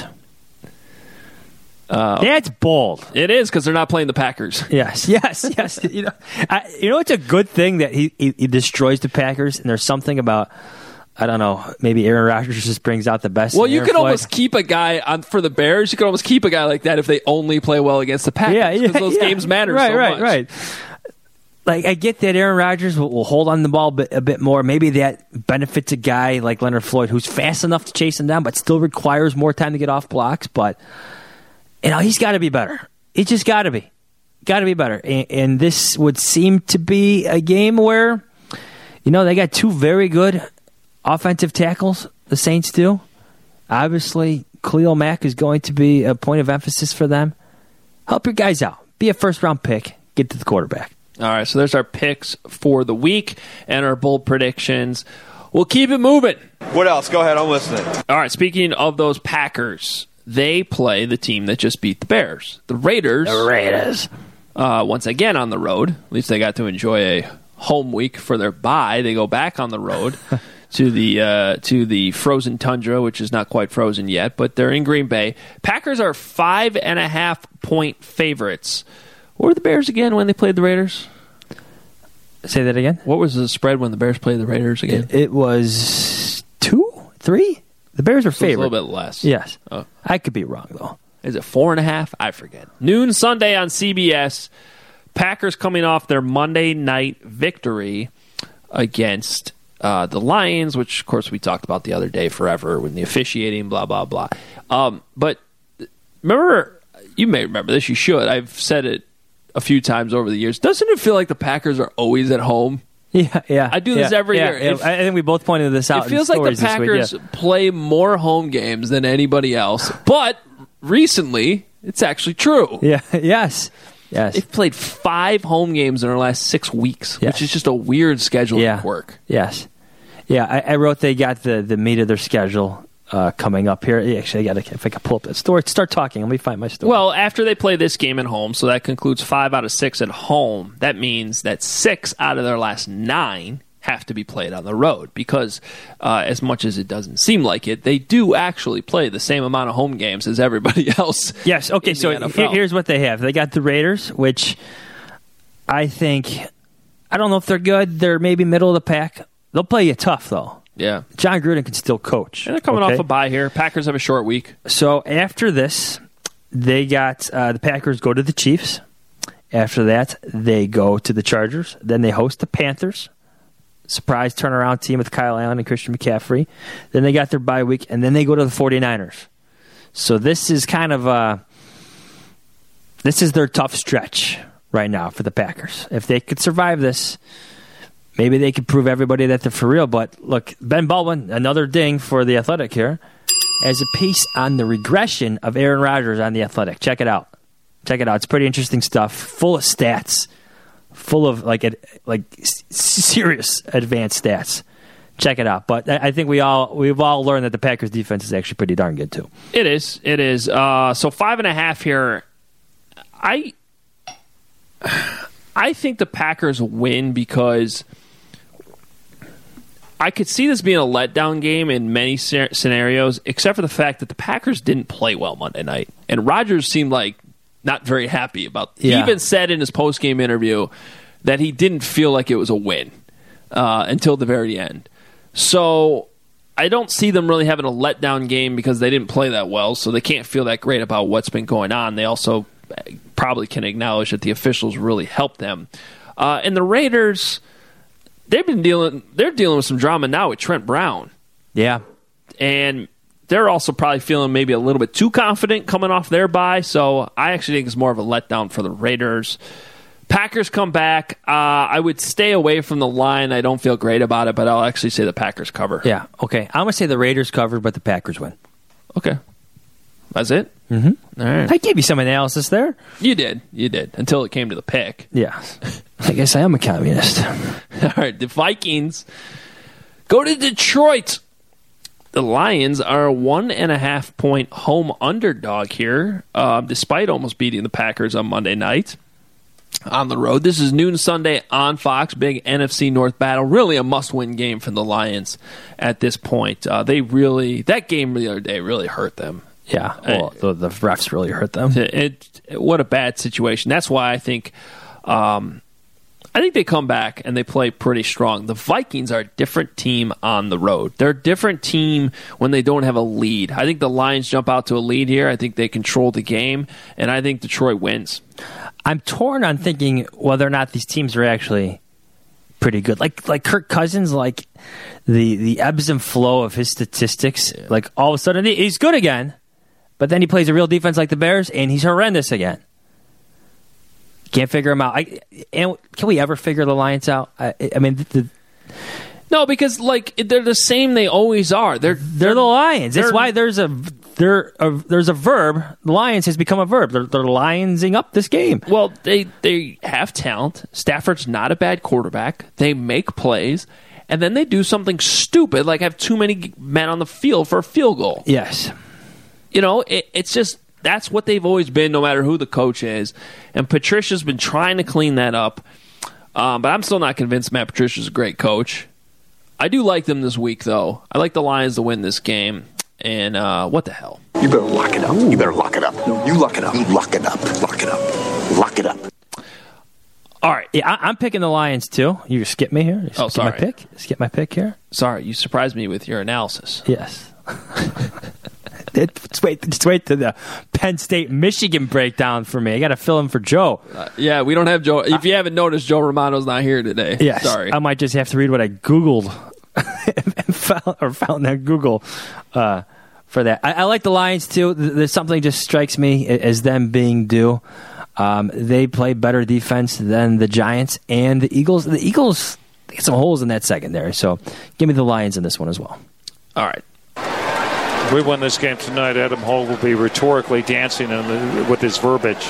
That's bold. It is because they're not playing the Packers. Yes. You know, it's a good thing that he destroys the Packers, and there's something about, I don't know, maybe Aaron Rodgers just brings out the best. Well, you could almost keep a guy for the Bears. You could almost keep a guy like that if they only play well against the Packers. Because those games matter so much. Right. Like, I get that Aaron Rodgers will hold on the ball a bit more. Maybe that benefits a guy like Leonard Floyd, who's fast enough to chase him down, but still requires more time to get off blocks. But he's got to be better. He's just got to be. Got to be better. And this would seem to be a game where, they got 2 very good offensive tackles, the Saints do. Obviously, Khalil Mack is going to be a point of emphasis for them. Help your guys out. Be a first-round pick. Get to the quarterback. All right, so there's our picks for the week and our bold predictions. We'll keep it moving. What else? Go ahead, I'm listening. All right, speaking of those Packers, they play the team that just beat the Bears. The Raiders. Once again on the road. At least they got to enjoy a home week for their bye. They go back on the road to the frozen tundra, which is not quite frozen yet, but they're in Green Bay. Packers are 5.5-point favorites. What were the Bears again when they played the Raiders? Say that again? What was the spread when the Bears played the Raiders again? It was 2, 3? The Bears are favored. A little bit less. Yes. I could be wrong, though. Is it 4.5? I forget. Noon Sunday on CBS. Packers coming off their Monday night victory against the Lions, which, of course, we talked about the other day forever with the officiating, blah, blah, blah. But remember, you may remember this. You should. I've said it a few times over the years. Doesn't it feel like the Packers are always at home? Yeah. I do this every year. Yeah. I think we both pointed this out. It feels like the Packers play more home games than anybody else. But recently, it's actually true. Yeah. Yes. They've played 5 home games in their last 6 weeks, which is just a weird scheduling quirk. Yes. Yeah, I wrote they got the meat of their schedule coming up here. Actually, if I can pull up that story, start talking. Let me find my story. Well, after they play this game at home, so that concludes 5 out of 6 at home. That means that 6 out of their last 9 have to be played on the road because, as much as it doesn't seem like it, they do actually play the same amount of home games as everybody else. Yes. Okay. So here's what they have. They got the Raiders, which I think, I don't know if they're good. They're maybe middle of the pack. They'll play you tough, though. Yeah. John Gruden can still coach. And they're coming off a bye here. Packers have a short week. So after this, they got the Packers go to the Chiefs. After that, they go to the Chargers. Then they host the Panthers. Surprise turnaround team with Kyle Allen and Christian McCaffrey. Then they got their bye week, and then they go to the 49ers. So this is kind of this is their tough stretch right now for the Packers. If they could survive this, maybe they could prove everybody that they're for real. But look, Ben Baldwin, another ding for The Athletic here, as a piece on the regression of Aaron Rodgers on The Athletic. Check it out. It's pretty interesting stuff, full of stats, full of like serious advanced stats. Check it out. But I think we've all learned that the Packers defense is actually pretty darn good too. It is. So 5.5 here. I think the Packers win because I could see this being a letdown game in many scenarios, except for the fact that the Packers didn't play well Monday night. And Rodgers seemed like not very happy about it. He even said in his post-game interview that he didn't feel like it was a win until the very end. So I don't see them really having a letdown game because they didn't play that well, so they can't feel that great about what's been going on. They also probably can acknowledge that the officials really helped them. And the Raiders, they're dealing with some drama now with Trent Brown. Yeah. And they're also probably feeling maybe a little bit too confident coming off their bye, so I actually think it's more of a letdown for the Raiders. Packers come back. I would stay away from the line. I don't feel great about it, but I'll actually say the Packers cover. Yeah, okay. I'm going to say the Raiders cover, but the Packers win. Okay. That's it? Mm-hmm. All right. I gave you some analysis there. You did, until it came to the pick. Yeah. I guess I am a communist. All right, the Vikings go to Detroit. The Lions are a 1.5-point home underdog here, despite almost beating the Packers on Monday night on the road. This is noon Sunday on Fox. Big NFC North battle. Really a must-win game for the Lions at this point. That game the other day really hurt them. Yeah, well, the refs really hurt them. What a bad situation. That's why I think they come back and they play pretty strong. The Vikings are a different team on the road. They're a different team when they don't have a lead. I think the Lions jump out to a lead here. I think they control the game, and I think Detroit wins. I'm torn on thinking whether or not these teams are actually pretty good. Like Kirk Cousins, like the ebbs and flow of his statistics. Yeah. Like all of a sudden he's good again, but then he plays a real defense like the Bears, and he's horrendous again. Can't figure him out. Can we ever figure the Lions out? No, because they're the same. They always are. They're the Lions. That's why there's a verb. The Lions has become a verb. They're lionsing up this game. Well, they have talent. Stafford's not a bad quarterback. They make plays, and then they do something stupid like have too many men on the field for a field goal. Yes, it's just. That's what they've always been, no matter who the coach is. And Patricia's been trying to clean that up. But I'm still not convinced Matt Patricia's a great coach. I do like them this week, though. I like the Lions to win this game. And what the hell? You better lock it up. You better lock it up. No, you lock it up. You lock it up. Lock it up. Lock it up. All right. Yeah, I'm picking the Lions, too. You skip me here? Sorry. Skip my pick here? Sorry, you surprised me with your analysis. Yes. Just wait to the Penn State-Michigan breakdown for me. I got to fill in for Joe. Yeah, we don't have Joe. If you haven't noticed, Joe Romano's not here today. Yes, sorry. I might just have to read what I Googled and found on Google for that. I like the Lions, too. There's something just strikes me as them being due. They play better defense than the Giants and the Eagles. The Eagles get some holes in that secondary, so give me the Lions in this one as well. All right. If we win this game tonight, Adam Hall will be rhetorically dancing with his verbiage.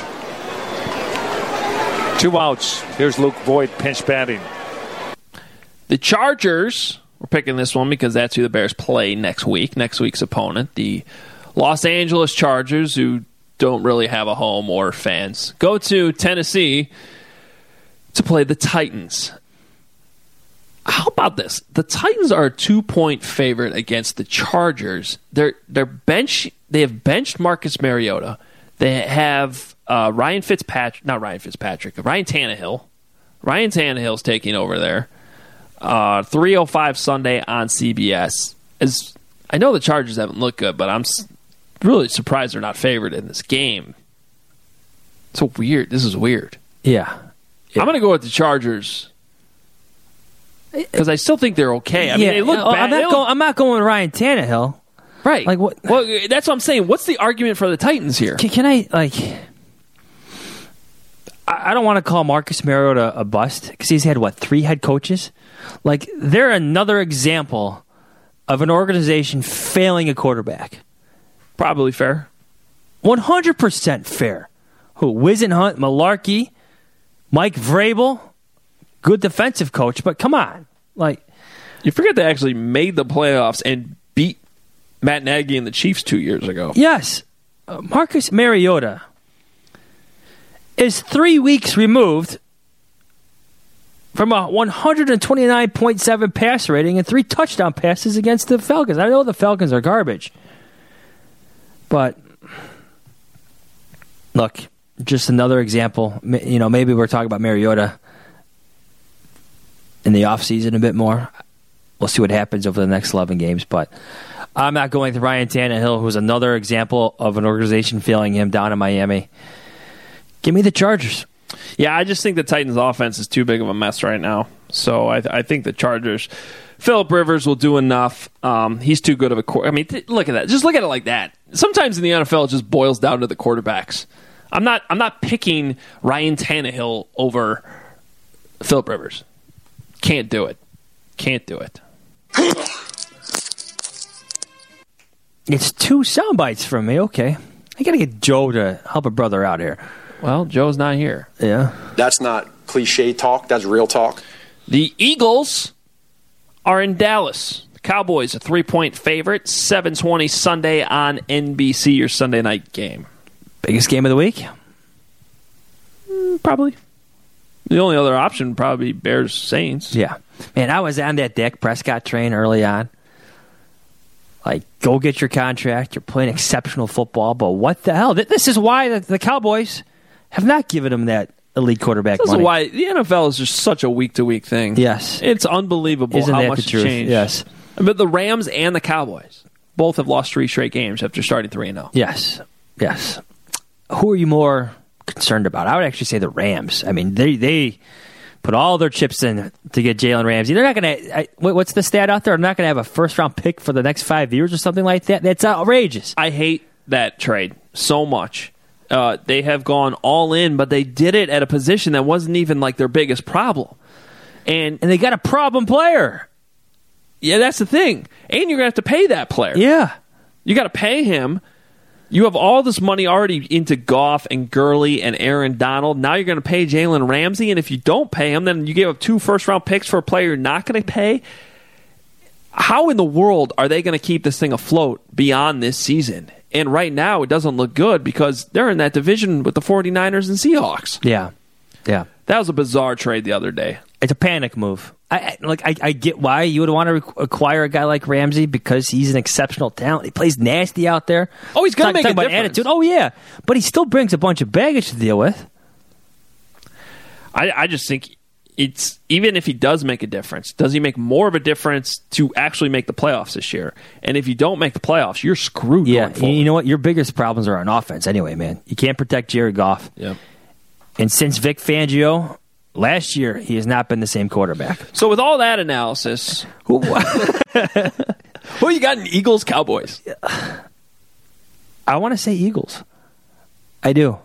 2 outs. Here's Luke Voigt pinch batting. The Chargers, we're picking this one because that's who the Bears play next week's opponent. The Los Angeles Chargers, who don't really have a home or fans, go to Tennessee to play the Titans. How about this? The Titans are a 2-point favorite against the Chargers. They have benched Marcus Mariota. They have Ryan Tannehill. Ryan Tannehill's taking over there. 3:05 Sunday on CBS. I know the Chargers haven't looked good, but I'm really surprised they're not favored in this game. So weird. This is weird. Yeah. I'm going to go with the Chargers. Because I still think they're okay. I mean, they look bad. I'm not going with Ryan Tannehill. Right. Like what? Well, that's what I'm saying. What's the argument for the Titans here? Can I I don't want to call Marcus Mariota a bust because he's had 3 head coaches. Like they're another example of an organization failing a quarterback. Probably fair. 100% fair. Who? Wisenhunt, Malarkey, Mike Vrabel. Good defensive coach, but come on. You forget they actually made the playoffs and beat Matt Nagy and the Chiefs 2 years ago. Yes. Marcus Mariota is 3 weeks removed from a 129.7 pass rating and 3 touchdown passes against the Falcons. I know the Falcons are garbage, but look, just another example. You know, maybe we're talking about Mariota in the offseason a bit more. We'll see what happens over the next 11 games, but I'm not going with Ryan Tannehill, who's another example of an organization failing him down in Miami. Give me the Chargers. Yeah, I just think the Titans' offense is too big of a mess right now. So I think the Chargers, Phillip Rivers will do enough. He's too good of a quarterback. I mean, look at that. Just look at it like that. Sometimes in the NFL, it just boils down to the quarterbacks. I'm not picking Ryan Tannehill over Phillip Rivers. Can't do it. Can't do it. It's 2 sound bites from me. Okay. I got to get Joe to help a brother out here. Well, Joe's not here. Yeah. That's not cliche talk. That's real talk. The Eagles are in Dallas. The Cowboys, a 3-point favorite. 7:20 Sunday on NBC, your Sunday night game. Biggest game of the week? Probably. The only other option would probably be Bears-Saints. Yeah. Man, I was on that Dak Prescott train early on. Like, go get your contract. You're playing exceptional football, but what the hell? This is why the Cowboys have not given him that elite quarterback money. This is why the NFL is just such a week-to-week thing. Yes. It's unbelievable Isn't how that much the has truth? changed. Yes. But the Rams and the Cowboys both have lost 3 straight games after starting 3-0. Yes. Yes. Who are you more concerned about? I would actually say the Rams. I mean, they put all their chips in to get Jalen Ramsey. They're not going to. What's the stat out there? I'm not going to have a first-round pick for the next 5 years or something like that. That's outrageous. I hate that trade so much. They have gone all in, but they did it at a position that wasn't even like their biggest problem. And they got a problem player. Yeah, that's the thing. And you're going to have to pay that player. Yeah. You got to pay him. You have all this money already into Goff and Gurley and Aaron Donald. Now you're going to pay Jalen Ramsey, and if you don't pay him, then you give up 2 first-round picks for a player you're not going to pay. How in the world are they going to keep this thing afloat beyond this season? And right now, it doesn't look good because they're in that division with the 49ers and Seahawks. Yeah. Yeah. That was a bizarre trade the other day. It's a panic move. I get why you would want to acquire a guy like Ramsey because he's an exceptional talent. He plays nasty out there. Oh, he's going to make a difference. Attitude. Oh, yeah. But he still brings a bunch of baggage to deal with. I just think it's even if he does make a difference, does he make more of a difference to actually make the playoffs this year? And if you don't make the playoffs, you're screwed. Yeah, going forward. You know what? Your biggest problems are on offense anyway, man. You can't protect Jared Goff. Yep. And since Vic Fangio, last year, he has not been the same quarterback. So with all that analysis, who you got in Eagles, Cowboys? I want to say Eagles. I do.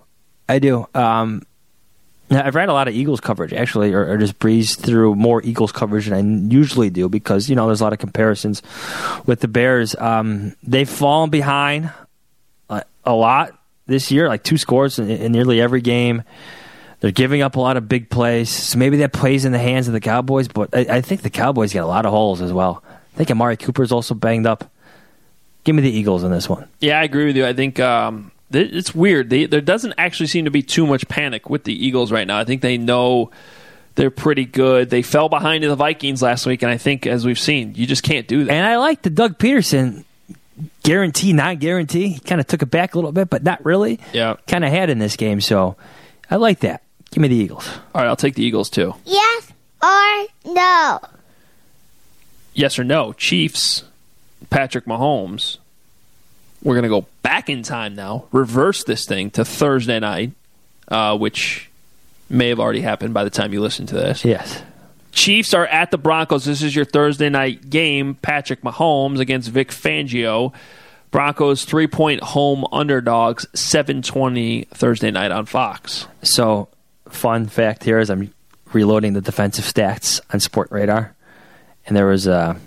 Now, I've read a lot of Eagles coverage, actually, or just breezed through more Eagles coverage than I usually do because, there's a lot of comparisons with the Bears. They've fallen behind a lot this year, like 2 scores in nearly every game. They're giving up a lot of big plays, so maybe that plays in the hands of the Cowboys, but I think the Cowboys got a lot of holes as well. I think Amari Cooper's also banged up. Give me the Eagles in this one. Yeah, I agree with you. I think it's weird. There doesn't actually seem to be too much panic with the Eagles right now. I think they know they're pretty good. They fell behind to the Vikings last week, and I think, as we've seen, you just can't do that. And I like the Doug Peterson guarantee, not guarantee. He kind of took it back a little bit, but not really. Yeah. Kind of had in this game, so I like that. Give me the Eagles. All right, I'll take the Eagles, too. Yes or no? Yes or no. Chiefs, Patrick Mahomes. We're going to go back in time now, reverse this thing to Thursday night, which may have already happened by the time you listen to this. Yes. Chiefs are at the Broncos. This is your Thursday night game. Patrick Mahomes against Vic Fangio. Broncos 3-point home underdogs, 7:20 Thursday night on Fox. So, fun fact here is I'm reloading the defensive stats on Sport Radar, and there was an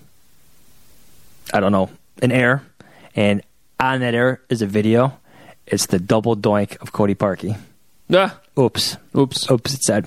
error, and on that error is a video. It's the double doink of Cody Parkey. Oops, it said.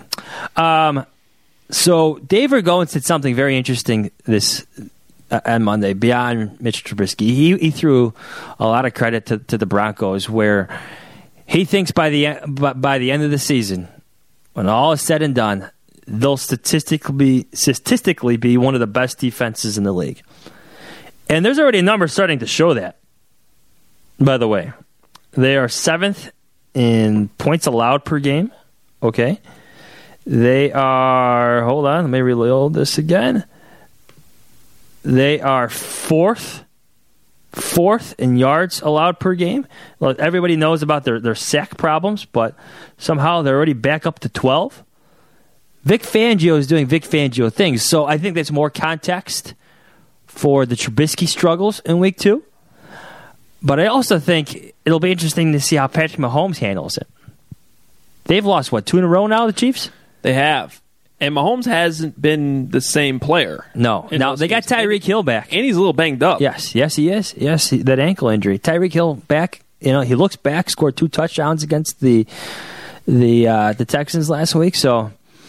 So Dave Ragone said something very interesting this on Monday beyond Mitch Trubisky. He threw a lot of credit to the Broncos where He thinks by the end of the season, when all is said and done, they'll statistically be one of the best defenses in the league. And there's already a number starting to show that. By the way, they are 7th in points allowed per game. Okay. They are, hold on, let me reload this again. They are fourth in yards allowed per game. Well, everybody knows about their sack problems, but somehow they're already back up to 12. Vic Fangio is doing Vic Fangio things, so I think that's more context for the Trubisky struggles in week 2. But I also think it'll be interesting to see how Patrick Mahomes handles it. They've lost, 2 in a row now, the Chiefs? They have. And Mahomes hasn't been the same player. No. Now, they got Tyreek Hill back. And he's a little banged up. Yes, he is. Yes, that ankle injury. Tyreek Hill back. He looks back, scored 2 touchdowns against the Texans last week. So,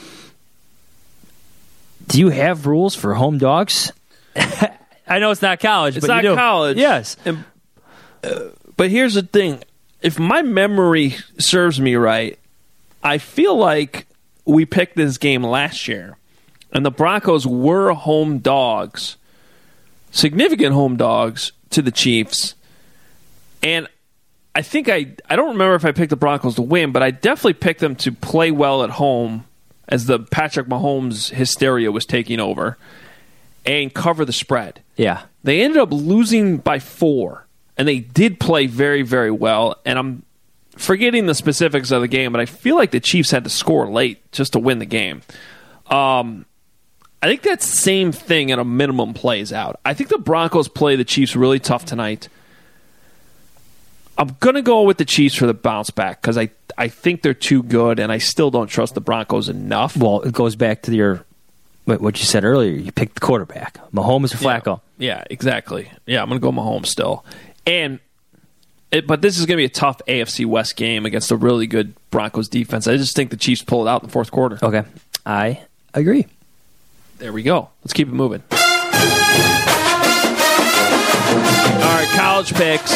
do you have rules for home dogs? I know it's not college, it's but not you do. College. Yes. But here's the thing. If my memory serves me right, I feel like we picked this game last year, and the Broncos were home dogs, significant home dogs to the Chiefs. And I think I don't remember if I picked the Broncos to win, but I definitely picked them to play well at home as the Patrick Mahomes hysteria was taking over and cover the spread. Yeah. They ended up losing by 4, and they did play very, very well. And I'm forgetting the specifics of the game, but I feel like the Chiefs had to score late just to win the game. I think that same thing at a minimum plays out. I think the Broncos play the Chiefs really tough tonight. I'm going to go with the Chiefs for the bounce back because I think they're too good, and I still don't trust the Broncos enough. Well, it goes back to what you said earlier. You picked the quarterback. Mahomes or Flacco. Yeah, exactly. Yeah, I'm going to go Mahomes still. But this is going to be a tough AFC West game against a really good Broncos defense. I just think the Chiefs pull it out in the fourth quarter. Okay. I agree. There we go. Let's keep it moving. All right, college picks.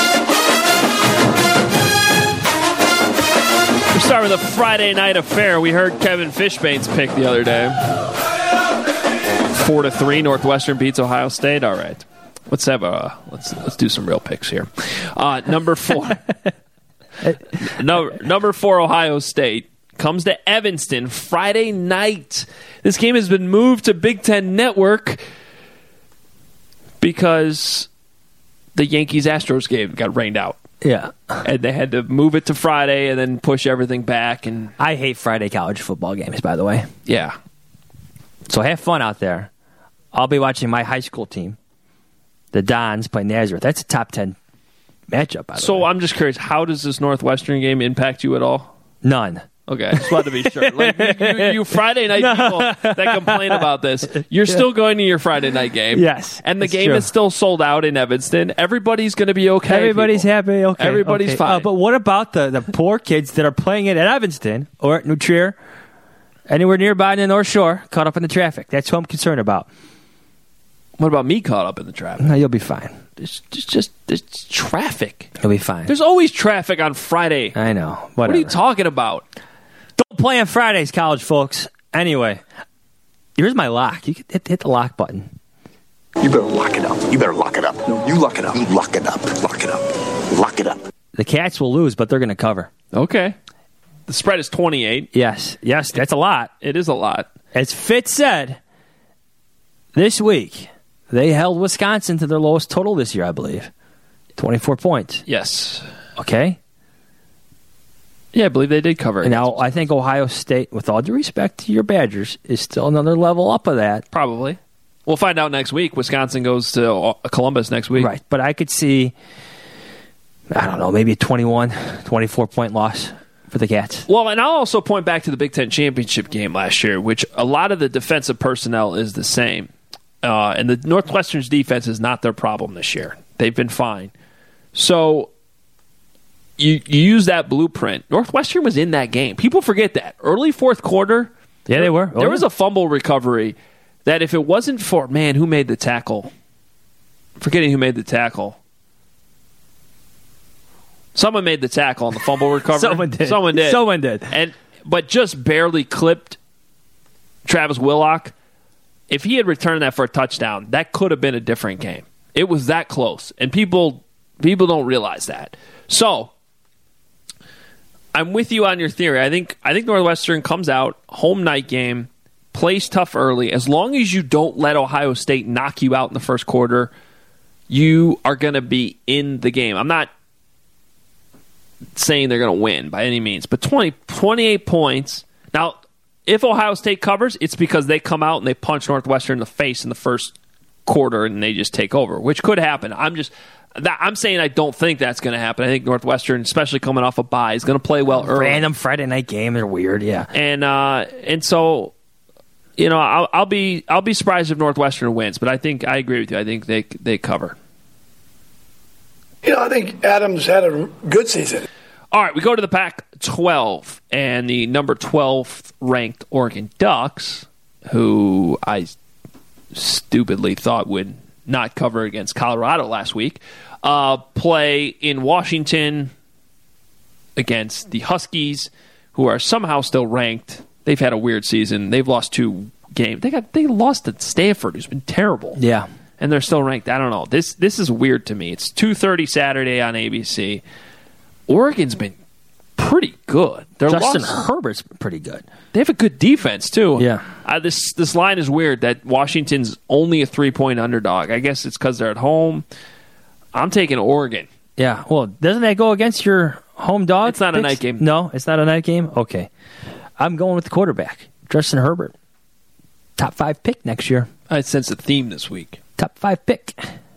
We start with a Friday night affair. We heard Kevin Fishbane's pick the other day. 4-3, Northwestern beats Ohio State. All right. Let's do some real picks here. Number 4. Number 4, Ohio State comes to Evanston Friday night. This game has been moved to Big Ten Network because the Yankees-Astros game got rained out. Yeah. And they had to move it to Friday and then push everything back. And I hate Friday college football games, by the way. Yeah. So have fun out there. I'll be watching my high school team, the Dons, play Nazareth. That's a top 10 matchup, by the way. So I'm just curious, how does this Northwestern game impact you at all? None. Okay, I just wanted to be sure. Like you Friday night people that complain about this, you're still going to your Friday night game. Yes. And the game is still sold out in Evanston. Everybody's going to be okay. Everybody's happy. Okay. Everybody's fine. But what about the poor kids that are playing it at Evanston or at New Trier, anywhere nearby in the North Shore, caught up in the traffic? That's who I'm concerned about. What about me caught up in the traffic? No, you'll be fine. It's traffic. You'll be fine. There's always traffic on Friday. I know. Whatever. What are you talking about? Don't play on Fridays, college folks. Anyway, here's my lock. You can hit the lock button. You better lock it up. You better lock it up. No, you lock it up. You lock it up. Lock it up. Lock it up. The Cats will lose, but they're going to cover. Okay. The spread is 28. Yes, that's a lot. It is a lot. As Fitz said, this week, they held Wisconsin to their lowest total this year, I believe. 24 points. Yes. Okay. Yeah, I believe they did cover it. Now, I think Ohio State, with all due respect to your Badgers, is still another level up of that. Probably. We'll find out next week. Wisconsin goes to Columbus next week. Right, but I could see, I don't know, maybe a 21, 24-point loss for the Cats. Well, and I'll also point back to the Big Ten Championship game last year, which a lot of the defensive personnel is the same. And the Northwestern's defense is not their problem this year. They've been fine. So you use that blueprint. Northwestern was in that game. People forget that. Early fourth quarter, yeah, they were. There was a fumble recovery that if it wasn't for, man, who made the tackle? Forgetting who made the tackle. Someone made the tackle on the fumble recovery. Someone did. But just barely clipped Travis Willock. If he had returned that for a touchdown, that could have been a different game. It was that close, and people don't realize that. So I'm with you on your theory. I think Northwestern comes out, home night game, plays tough early. As long as you don't let Ohio State knock you out in the first quarter, you are going to be in the game. I'm not saying they're going to win by any means, but 28 points. Now, if Ohio State covers, it's because they come out and they punch Northwestern in the face in the first quarter and they just take over, which could happen. I'm saying I don't think that's going to happen. I think Northwestern, especially coming off a bye, is going to play well early. Random Friday night game, they're weird, yeah. And so, I'll be surprised if Northwestern wins, but I agree with you. I think they cover. I think Adams had a good season. All right, we go to the Pac-12, and the number 12 ranked Oregon Ducks, who I stupidly thought would not cover against Colorado last week, play in Washington against the Huskies, who are somehow still ranked. They've had a weird season. They've lost 2 games. They lost to Stanford, who's been terrible. Yeah. And they're still ranked. I don't know. This is weird to me. It's 2:30 Saturday on ABC. Oregon's been pretty good. Justin Herbert's pretty good. They have a good defense, too. Yeah. This line is weird that Washington's only a 3-point underdog. I guess it's because they're at home. I'm taking Oregon. Yeah. Well, doesn't that go against your home dog? It's not a night game. No, it's not a night game? Okay. I'm going with the quarterback, Justin Herbert. Top 5 pick next year. I sense a theme this week. Top 5 pick.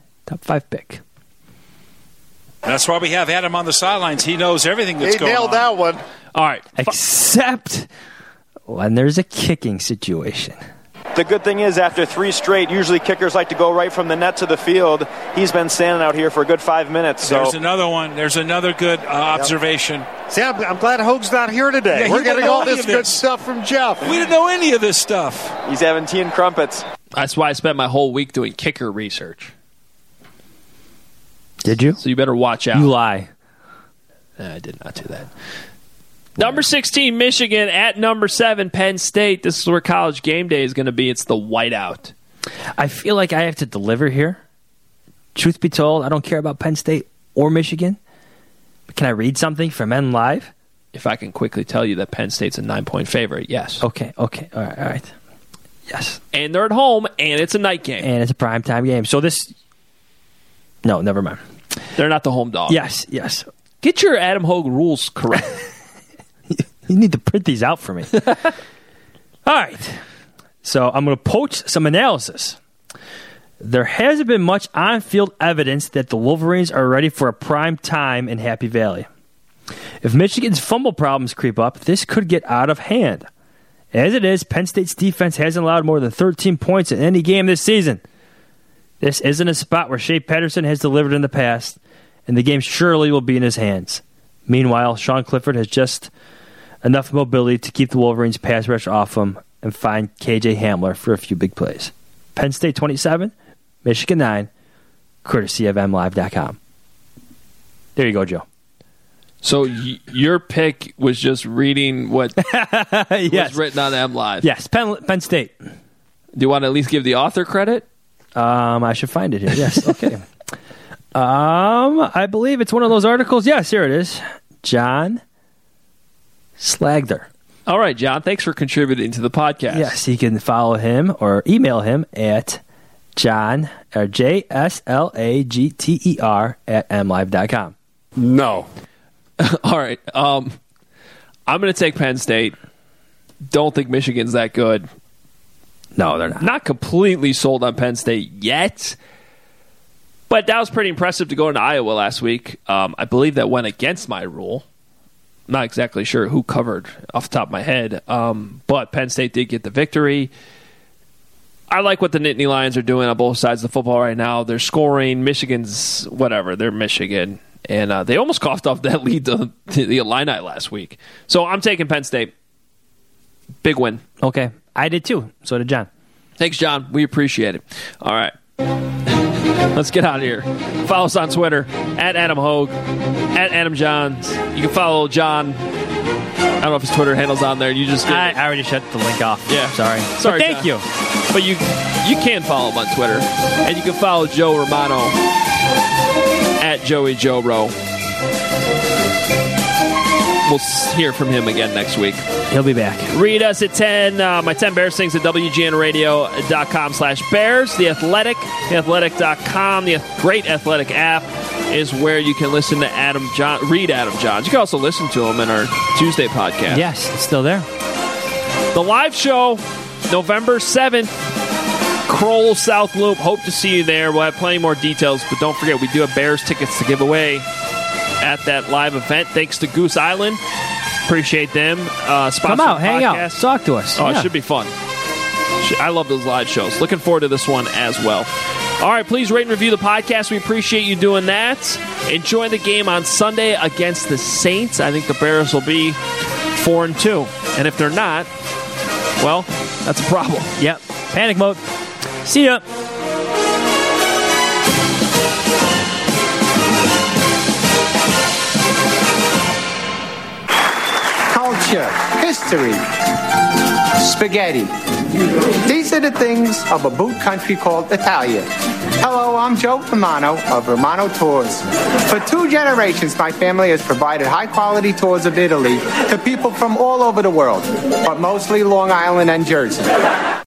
That's why we have Adam on the sidelines. He knows everything that's going on. He nailed that one. All right. Except when there's a kicking situation. The good thing is, after 3 straight, usually kickers like to go right from the net to the field. He's been standing out here for a good 5 minutes. So. There's another one. There's another good observation. See, I'm glad Hoag's not here today. Yeah, we're getting all this good stuff from Jeff. We didn't know any of this stuff. He's having tea and crumpets. That's why I spent my whole week doing kicker research. Did you? So you better watch out. You lie. I did not do that. Number 16, Michigan at number 7, Penn State. This is where College game day is going to be. It's the whiteout. I feel like I have to deliver here. Truth be told, I don't care about Penn State or Michigan. But can I read something from MLive? If I can quickly tell you that Penn State's a 9-point favorite, yes. Okay. All right. Yes. And they're at home, and it's a night game. And it's a primetime game. So this... No, never mind. They're not the home dog. Yes. Get your Adam Hogue rules correct. You need to print these out for me. All right. So I'm going to poach some analysis. There hasn't been much on-field evidence that the Wolverines are ready for a prime time in Happy Valley. If Michigan's fumble problems creep up, this could get out of hand. As it is, Penn State's defense hasn't allowed more than 13 points in any game this season. This isn't a spot where Shea Patterson has delivered in the past, and the game surely will be in his hands. Meanwhile, Sean Clifford has just enough mobility to keep the Wolverines' pass rush off him and find KJ Hamler for a few big plays. Penn State 27, Michigan 9, courtesy of MLive.com. There you go, Joe. So your pick was just reading what was written on MLive. Yes, Penn State. Do you want to at least give the author credit? I should find it here. Yes, okay. I believe it's one of those articles. Yes, here it is. John Slagler. All right, John. Thanks for contributing to the podcast. Yes, you can follow him or email him at John or JSLAGTER at MLive.com. No. All right. I'm going to take Penn State. Don't think Michigan's that good. No, they're not. Not completely sold on Penn State yet. But that was pretty impressive to go into Iowa last week. I believe that went against my rule. I'm not exactly sure who covered off the top of my head. But Penn State did get the victory. I like what the Nittany Lions are doing on both sides of the football right now. They're scoring. Michigan's whatever. They're Michigan. And they almost coughed off that lead to the Illini last week. So I'm taking Penn State. Big win. Okay. I did too. So did John. Thanks, John. We appreciate it. All right. Let's get out of here. Follow us on Twitter, at Adam Hogue, at Adam Johns. You can follow John. I don't know if his Twitter handle's on there. You just I already shut the link off. Yeah. Sorry, thank John. you. But you can follow him on Twitter. And you can follow Joe Romano at Joey Joe Rowe. We'll hear from him again next week. He'll be back. Read us at 10. My 10 Bears things at WGNradio.com/Bears. The Athletic, theathletic.com. The Great Athletic app is where you can listen to read Adam Johns. You can also listen to him in our Tuesday podcast. Yes, it's still there. The live show, November 7th, Kroll South Loop. Hope to see you there. We'll have plenty more details, but don't forget, we do have Bears tickets to give away at that live event. Thanks to Goose Island. Appreciate them. Come out, hang out, talk to us. Oh, It should be fun. I love those live shows. Looking forward to this one as well. All right, please rate and review the podcast. We appreciate you doing that. Enjoy the game on Sunday against the Saints. I think the Bears will be 4-2. And if they're not, well, that's a problem. Yep. Panic mode. See ya. Culture, history, spaghetti. These are the things of a boot country called Italia. Hello, I'm Joe Romano of Romano Tours. For 2 generations, my family has provided high-quality tours of Italy to people from all over the world, but mostly Long Island and Jersey.